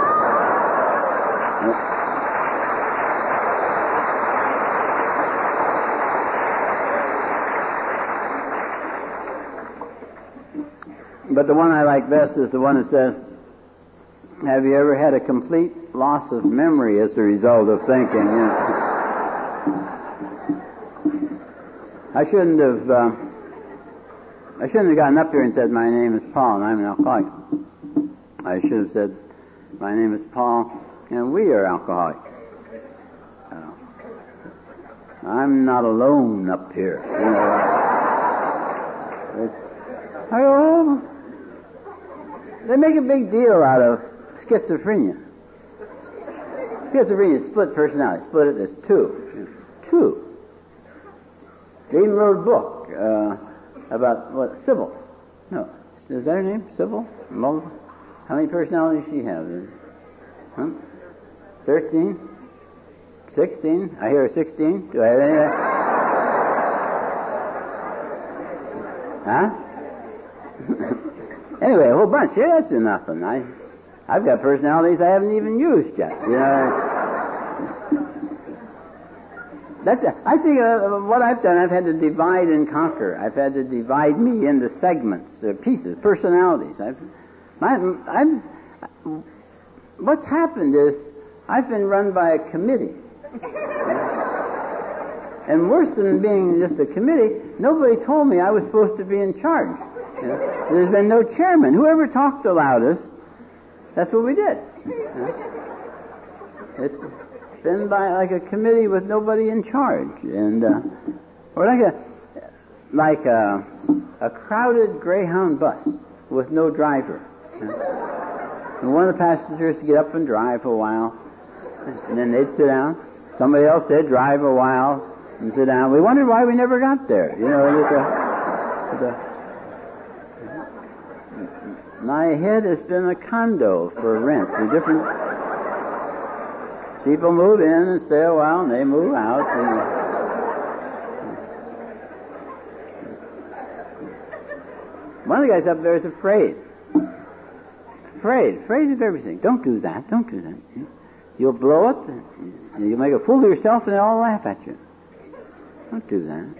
But the one I like best is the one that says, have you ever had a complete loss of memory as a result of thinking? You know? I shouldn't have, uh, I shouldn't have gotten up here and said, my name is Paul and I'm an alcoholic. I should have said, my name is Paul and we are alcoholic. Uh, I'm not alone up here. You know? I go, they make a big deal out of schizophrenia. Schizophrenia is split personality. Split it as two. Two. They even wrote a book uh, about, what, Sybil. No. Is that her name? Sybil? Multiple? How many personalities does she have? Huh? Thirteen? Sixteen? I hear sixteen. Do I have any? Huh? Anyway, a whole bunch. Yeah, that's nothing. I, I've got personalities I haven't even used yet. You know, that's. A, I think uh, what I've done, I've had to divide and conquer. I've had to divide me into segments, uh, pieces, personalities. I've, my, I'm. What's happened is I've been run by a committee. And worse than being just a committee, nobody told me I was supposed to be in charge. You know? There's been no chairman. Whoever talked the loudest, that's what we did. You know? It's been by like a committee with nobody in charge, and uh, or like a like a, a crowded Greyhound bus with no driver. You know? And one of the passengers would get up and drive for a while, and then they'd sit down. Somebody else said drive a while and sit down. We wondered why we never got there. You know. It, uh, The, my head has been a condo for rent. The different people move in and stay a while, and they move out. And, one of the guys up there is afraid. Afraid. Afraid of everything. Don't do that. Don't do that. You'll blow it. You'll make a fool of yourself, and they'll all laugh at you. Don't do that.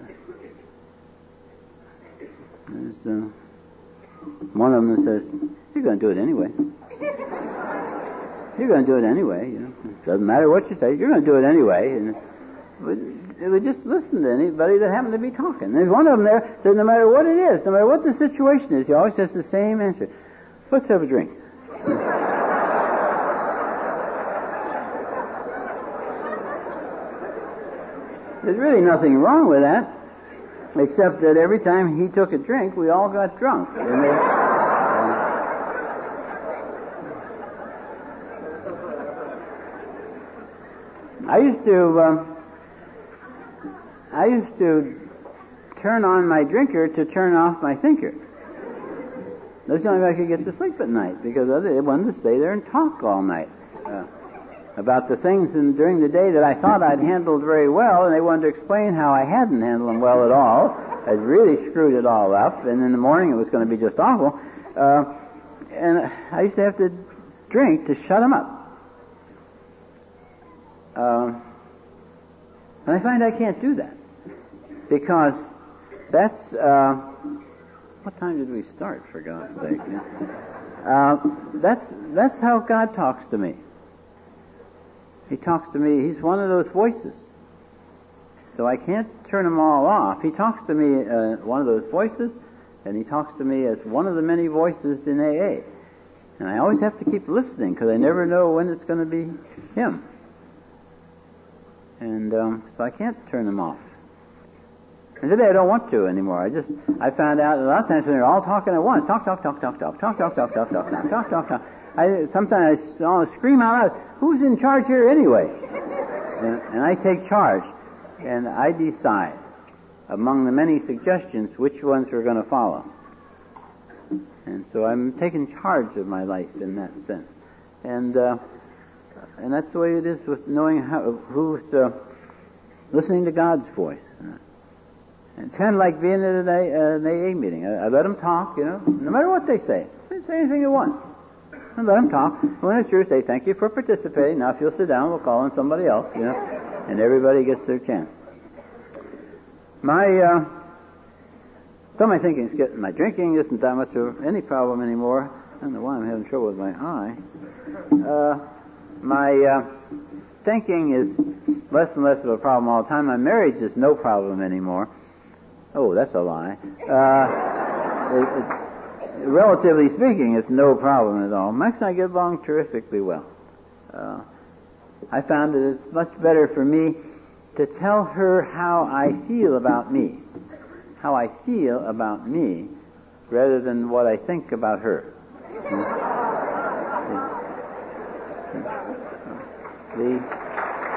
There's uh, one of them that says, "You're going to do it anyway. You're going to do it anyway. You know, it doesn't matter what you say. You're going to do it anyway." And it would just listen to anybody that happened to be talking. There's one of them there that no matter what it is, no matter what the situation is, he always has the same answer. Let's have a drink. There's really nothing wrong with that, except that every time he took a drink, we all got drunk. And they, uh, I used to, um, I used to turn on my drinker to turn off my thinker. That's the only way I could get to sleep at night, because they wanted to stay there and talk all night uh, about the things in, during the day that I thought I'd handled very well, and they wanted to explain how I hadn't handled them well at all. I'd really screwed it all up, and in the morning it was going to be just awful. Uh, and I used to have to drink to shut them up. Uh, and I find I can't do that, because that's... Uh, What time did we start, for God's sake? Uh, that's that's how God talks to me. He talks to me. He's one of those voices. So I can't turn them all off. He talks to me, uh, one of those voices, and he talks to me as one of the many voices in A A. And I always have to keep listening, because I never know when it's going to be him. And um, so I can't turn them off. And today I don't want to anymore. I just, I found out a lot of times when they're all talking at once, talk, talk, talk, talk, talk, talk, talk, talk, talk, talk, talk, talk, talk, talk. I, sometimes I scream out loud, who's in charge here anyway? And, and I take charge, and I decide among the many suggestions which ones we're going to follow. And so I'm taking charge of my life in that sense. And uh, and that's the way it is with knowing how, who's uh, listening to God's voice. It's kind of like being at an A, an A A meeting. I, I let them talk, you know, no matter what they say. They say anything they want. I let them talk. When it's through, say, thank you for participating. Now if you'll sit down, we'll call on somebody else, you know, and everybody gets their chance. My, uh, so my thinking's getting, my drinking isn't that much of any problem anymore. I don't know why I'm having trouble with my eye. Uh, my, uh, thinking is less and less of a problem all the time. My marriage is no problem anymore. Oh, that's a lie. Uh, it, it's, relatively speaking, it's no problem at all. Max and I get along terrifically well. Uh, I found that it's much better for me to tell her how I feel about me, how I feel about me, rather than what I think about her. The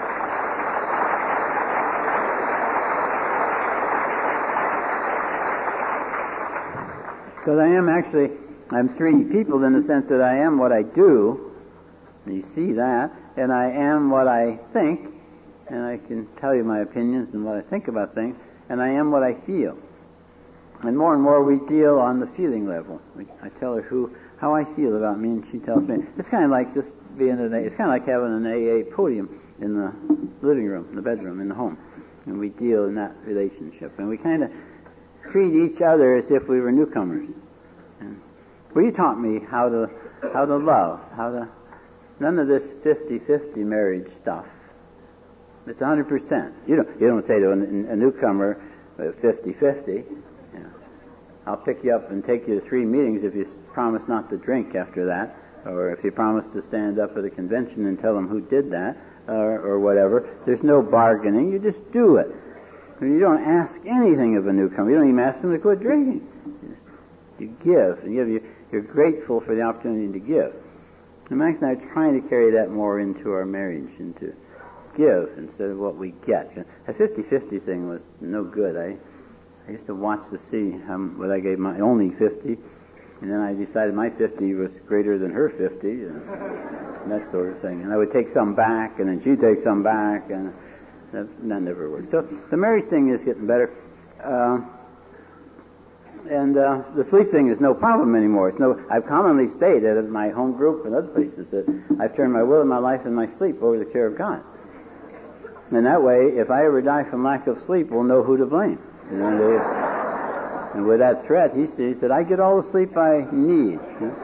Because I am actually, I'm three people in the sense that I am what I do, and you see that, and I am what I think, and I can tell you my opinions and what I think about things, and I am what I feel. And more and more we deal on the feeling level. I tell her who, how I feel about me, and she tells me. It's kind of like just being an A A, it's kind of like having an A A podium in the living room, the bedroom, in the home. And we deal in that relationship. And we kind of treat each other as if we were newcomers. And well, you taught me how to how to love, how to none of this fifty-fifty marriage stuff. It's one hundred percent. You don't you don't say to a, a newcomer fifty-fifty. You know, I'll pick you up and take you to three meetings if you promise not to drink after that, or if you promise to stand up at a convention and tell them who did that, or, or whatever. There's no bargaining. You just do it. You don't ask anything of a newcomer. You don't even ask them to quit drinking. You, just, you give, and give. You, you're grateful for the opportunity to give. And Max and I are trying to carry that more into our marriage, and to give instead of what we get. The fifty-fifty thing was no good. I I used to watch to see how, what I gave my only fifty, and then I decided my fifty was greater than her fifty, and, and that sort of thing. And I would take some back, and then she'd take some back, and that, that never worked. So the marriage thing is getting better. Uh, and uh, the sleep thing is no problem anymore. It's no. I've commonly stated at my home group and other places that I've turned my will and my life and my sleep over the care of God. And that way, if I ever die from lack of sleep, we'll know who to blame. You know, they, and with that threat, he, he said, I get all the sleep I need.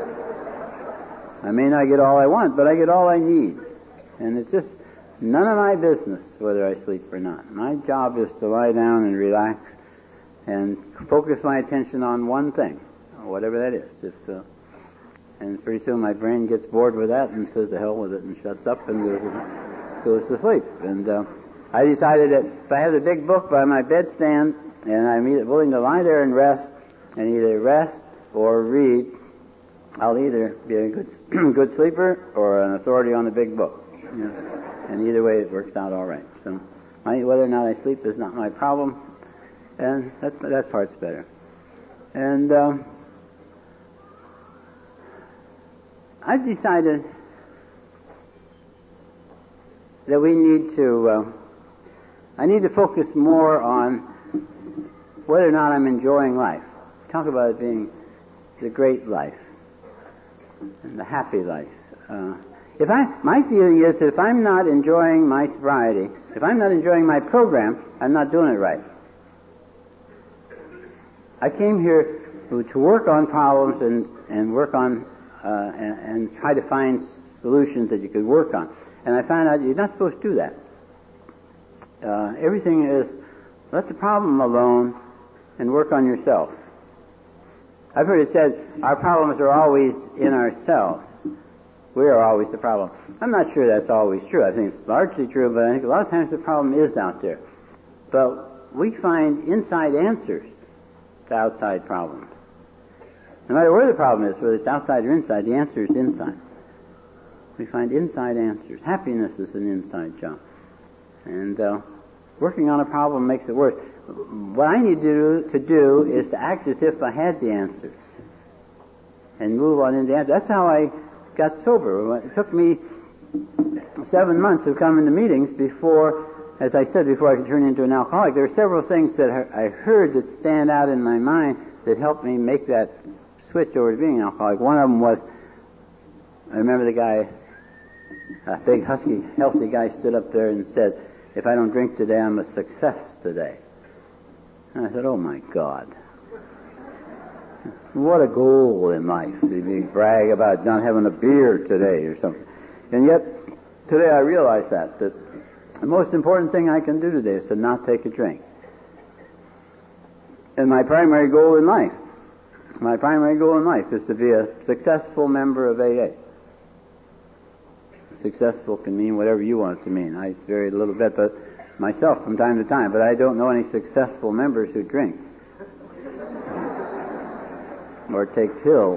I may not get all I want, but I get all I need. And it's just none of my business whether I sleep or not. My job is to lie down and relax and focus my attention on one thing, whatever that is. If, uh, and pretty soon my brain gets bored with that and says the hell with it and shuts up and goes, goes to sleep. And uh, I decided that if I have the big book by my bedstand and I'm either willing to lie there and rest and either rest or read, I'll either be a good good sleeper or an authority on the big book. You know? And either way, it works out all right. So my, whether or not I sleep is not my problem. And that that part's better. And um, I've decided that we need to, uh, I need to focus more on whether or not I'm enjoying life. Talk about it being the great life and the happy life. Uh, if I, my feeling is that if I'm not enjoying my sobriety, if I'm not enjoying my program, I'm not doing it right. I came here to, to work on problems and, and work on uh, and, and try to find solutions that you could work on. And I found out you're not supposed to do that. Uh, everything is let the problem alone and work on yourself. I've heard it said our problems are always in ourselves. We are always the problem. I'm not sure that's always true. I think it's largely true, but I think a lot of times the problem is out there. But we find inside answers to outside problems. No matter where the problem is, whether it's outside or inside, the answer is inside. We find inside answers. Happiness is an inside job. And uh, working on a problem makes it worse. What I need to do, to do is to act as if I had the answers and move on into the answer. That's how I got sober. It took me seven months of coming to meetings before, as I said, before I could turn into an alcoholic. There were several things that I heard that stand out in my mind that helped me make that switch over to being an alcoholic. One of them was, I remember the guy, a big, husky, healthy guy stood up there and said, if I don't drink today, I'm a success today. And I said, oh my God. What a goal in life, to brag about not having a beer today or something. And yet, today I realize that, that the most important thing I can do today is to not take a drink. And my primary goal in life, my primary goal in life is to be a successful member of A A. Successful can mean whatever you want it to mean. I vary a little bit, but myself from time to time, but I don't know any successful members who drink or take pills.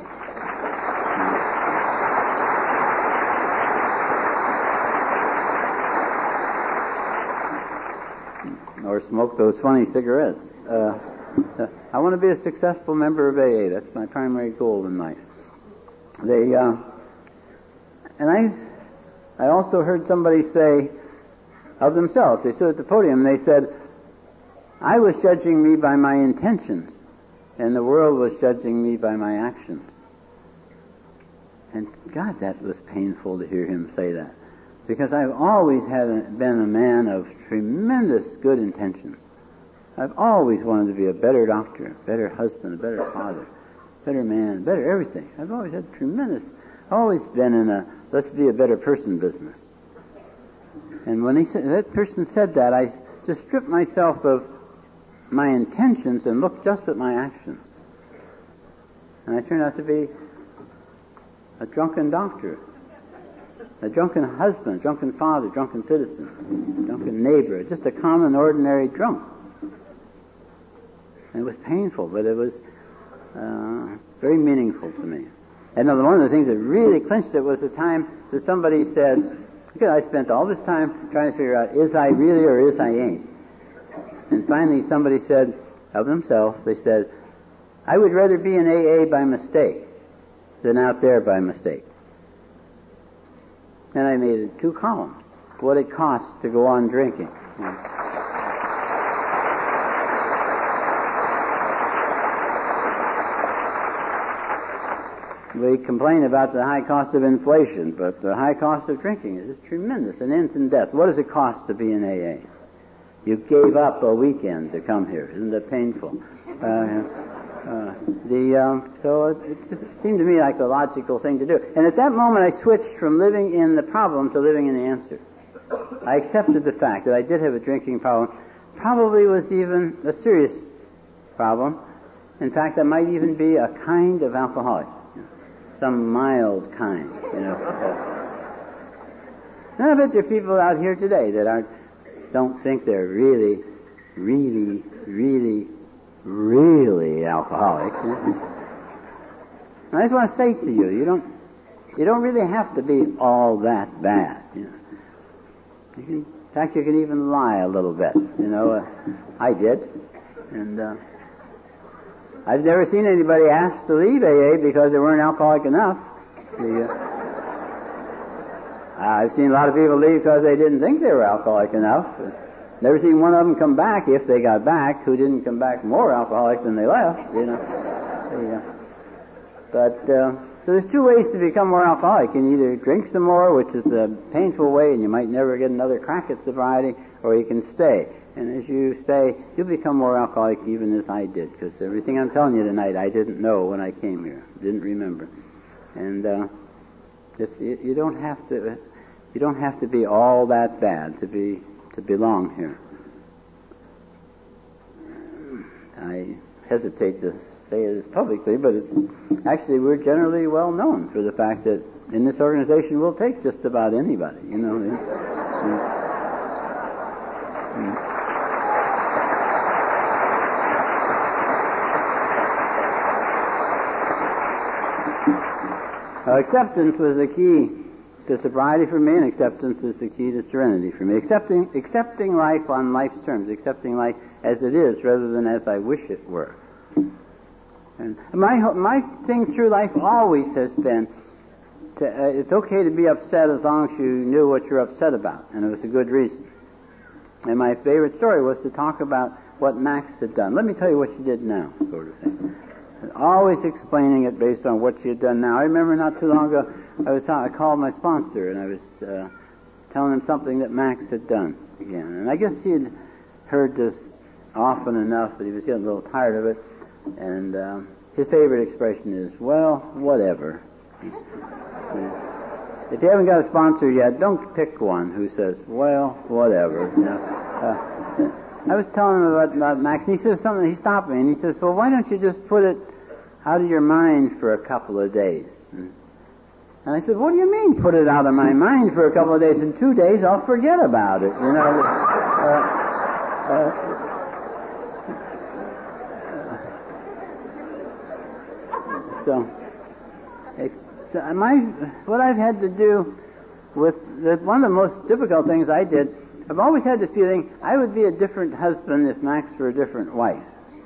Or smoke those funny cigarettes. Uh, uh, I want to be a successful member of A A. That's my primary goal in life. They, uh, and I, I also heard somebody say of themselves, they stood at the podium and they said, I was judging me by my intentions, and the world was judging me by my actions. And God, that was painful to hear him say that. Because I've always had a, been a man of tremendous good intentions. I've always wanted to be a better doctor, a better husband, a better father, better man, better everything. I've always had tremendous, always been in a let's be a better person business. And when he said, that person said that, I just stripped myself of my intentions and looked just at my actions. And I turned out to be a drunken doctor, a drunken husband, a drunken father, a drunken citizen, a drunken neighbor, just a common, ordinary drunk. And it was painful, but it was uh, very meaningful to me. And one of the things that really clinched it was the time that somebody said, okay, I spent all this time trying to figure out, is I really or is I ain't? And finally somebody said, of themselves, they said, I would rather be in A A by mistake than out there by mistake. And I made it two columns, what it costs to go on drinking. We complain about the high cost of inflation, but the high cost of drinking is just tremendous and ends in death. What does it cost to be in A A? You gave up a weekend to come here. Isn't that painful? Uh, uh, the um, so it, it just seemed to me like the logical thing to do. And at that moment, I switched from living in the problem to living in the answer. I accepted the fact that I did have a drinking problem. Probably was even a serious problem. In fact, I might even be a kind of alcoholic. Some mild kind, you know. And I bet there are people out here today that aren't, don't think they're really, really, really, really alcoholic. And I just want to say to you, you don't, you don't really have to be all that bad. You know. You can, in fact, you can even lie a little bit. You know, uh, I did, and. Uh, I've never seen anybody asked to leave A A because they weren't alcoholic enough. The, uh, I've seen a lot of people leave because they didn't think they were alcoholic enough. Never seen one of them come back, if they got back, who didn't come back more alcoholic than they left, you know. The, uh, but, uh, so there's two ways to become more alcoholic. You can either drink some more, which is a painful way, and you might never get another crack at sobriety, or you can stay. And as you stay, you'll become more alcoholic even as I did, because everything I'm telling you tonight I didn't know when I came here, didn't remember. And uh, it's, you, you don't have to, you don't have to be all that bad to be to belong here. I hesitate to say this publicly, but it's actually we're generally well known for the fact that in this organization we'll take just about anybody, you know. And, and, Uh, acceptance was the key to sobriety for me, and acceptance is the key to serenity for me. Accepting, accepting life on life's terms, accepting life as it is rather than as I wish it were. And my my thing through life always has been, to, uh, it's okay to be upset as long as you knew what you're upset about, and it was a good reason. And my favorite story was to talk about what Max had done. Let me tell you what you did now, sort of thing. Always explaining it based on what she had done now. I remember not too long ago, I was I called my sponsor, and I was uh, telling him something that Max had done again. And I guess he had heard this often enough that he was getting a little tired of it. And um, his favorite expression is, well, whatever. If you haven't got a sponsor yet, don't pick one who says, well, whatever. You know? uh, I was telling him about, about Max, and he says something, he stopped me, and he says, well, why don't you just put it out of your mind for a couple of days? And, and I said, what do you mean, put it out of my mind for a couple of days? In two days, I'll forget about it, you know. Uh, uh, so, it's, so my, what I've had to do with, the, one of the most difficult things I did, I've always had the feeling I would be a different husband if Max were a different wife.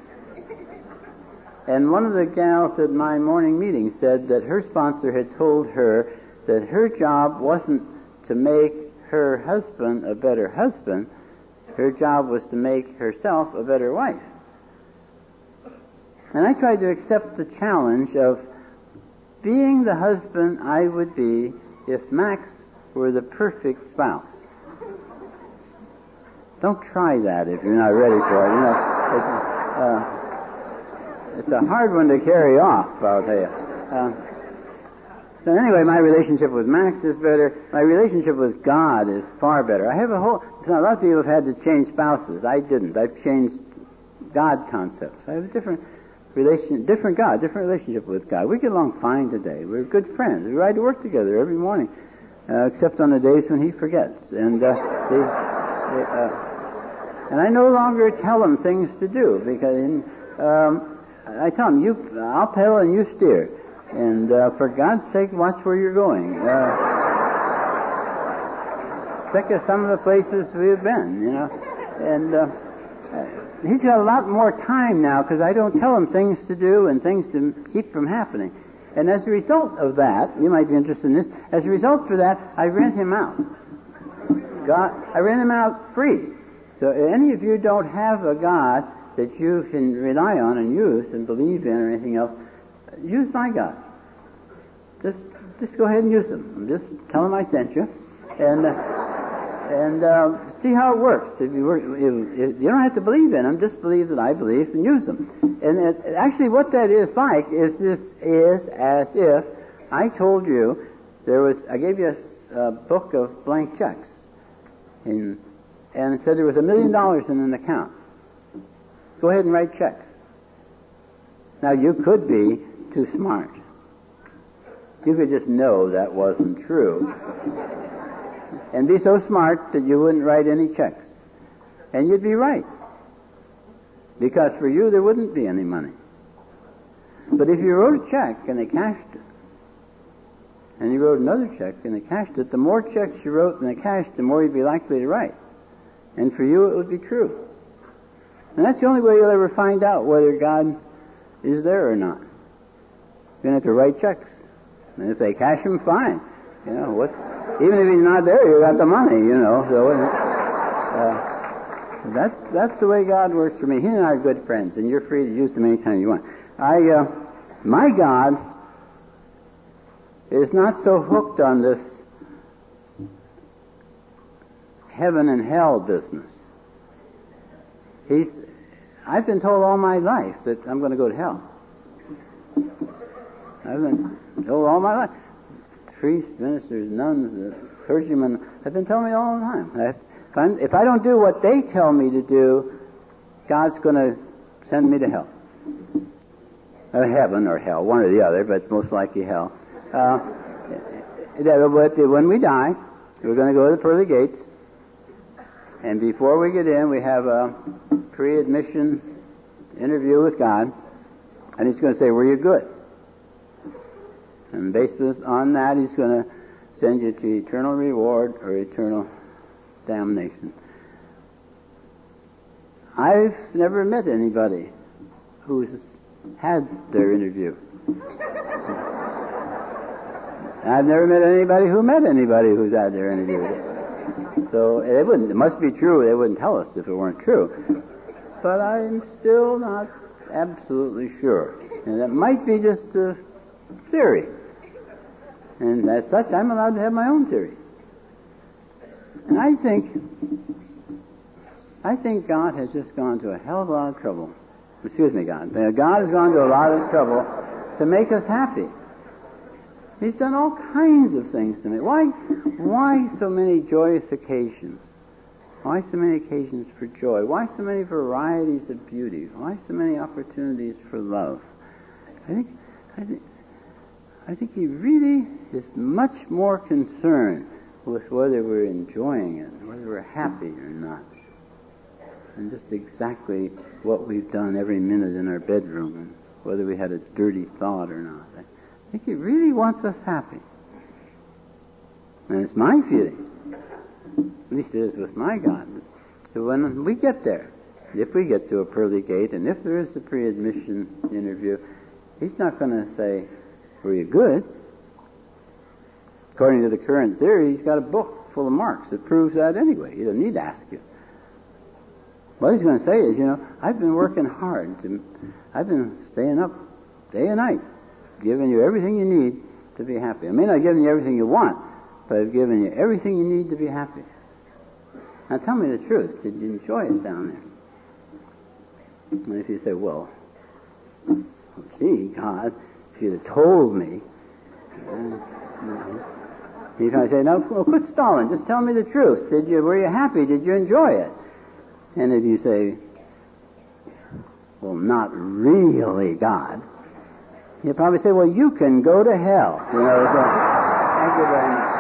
And one of the gals at my morning meeting said that her sponsor had told her that her job wasn't to make her husband a better husband, her job was to make herself a better wife. And I tried to accept the challenge of being the husband I would be if Max were the perfect spouse. Don't try that if you're not ready for it. You know, it's, uh, it's a hard one to carry off, I'll tell you. Uh, so anyway, my relationship with Max is better. My relationship with God is far better. I have a whole... So a lot of people have had to change spouses. I didn't. I've changed God concepts. I have a different relation, different God, different relationship with God. We get along fine today. We're good friends. We ride to work together every morning, uh, except on the days when he forgets. And uh, the... Uh, and I no longer tell him things to do because in, um, I tell him, "You, I'll pedal and you steer, and uh, for God's sake, watch where you're going." Uh, sick of some of the places we've been, you know, and uh, uh, he's got a lot more time now because I don't tell him things to do and things to keep from happening. And as a result of that, you might be interested in this, as a result for that, I rent him out. God, I rent him out free. So if any of you don't have a God that you can rely on and use and believe in or anything else, use my God. Just just go ahead and use them. Just tell them I sent you. And uh, and uh, see how it works. If you, work, if, if you don't have to believe in them, just believe that I believe and use them. And it, actually what that is like is this is as if I told you there was, I gave you a, a book of blank checks and, and it said there was a million dollars in an account. Go ahead and write checks. Now you could be too smart. You could just know that wasn't true. And be so smart that you wouldn't write any checks. And you'd be right. Because for you there wouldn't be any money. But if you wrote a check and they cashed it, and you wrote another check and they cashed it, the more checks you wrote and they cashed, the more you'd be likely to write. And for you it would be true. And that's the only way you'll ever find out whether God is there or not. You're going to have to write checks. And if they cash them, fine. You know, what? Even if he's not there, you got the money, you know. So uh, that's that's the way God works for me. He and I are good friends, and you're free to use them anytime you want. I, uh, my God is not so hooked on this heaven and hell business. He's, I've been told all my life that I'm going to go to hell. I've been told all my life. Priests, ministers, nuns, uh, clergymen have been telling me all the time. I have to, if, I'm, if I don't do what they tell me to do, God's going to send me to hell. Or heaven or hell, one or the other, but it's most likely hell. Uh, but when we die, we're going to go to the pearly gates, and before we get in, we have a pre-admission interview with God, and He's going to say, were you good? And based on that, He's going to send you to eternal reward or eternal damnation. I've never met anybody who's had their interview. I've never met anybody who met anybody who's had their interview. So it wouldn't. It must be true. They wouldn't tell us if it weren't true. But I'm still not absolutely sure. And it might be just a theory. And as such, I'm allowed to have my own theory. And I think, I think God has just gone to a hell of a lot of trouble. Excuse me, God. God has gone to a lot of trouble to make us happy. He's done all kinds of things to me. Why, why so many joyous occasions? Why so many occasions for joy? Why so many varieties of beauty? Why so many opportunities for love? I think, I think, I think He really is much more concerned with whether we're enjoying it, whether we're happy or not, than just exactly what we've done every minute in our bedroom and whether we had a dirty thought or not. I think He really wants us happy. And it's my feeling, at least it is with my God, that when we get there, if we get to a pearly gate, and if there is a pre-admission interview, He's not going to say, were you good? According to the current theory, He's got a book full of marks that proves that anyway. He doesn't need to ask you. What He's going to say is, you know, I've been working hard. To, I've been staying up day and night, giving you everything you need to be happy. I may not have given you everything you want, but I've given you everything you need to be happy. Now tell me the truth. Did you enjoy it down there? And if you say, well, gee, God, if you'd have told me, uh, you kind of say, no, well, quit stalling. Just tell me the truth. Did you? Were you happy? Did you enjoy it? And if you say, well, not really, God, he'll probably say, well, you can go to hell. You know, so, thank you very much.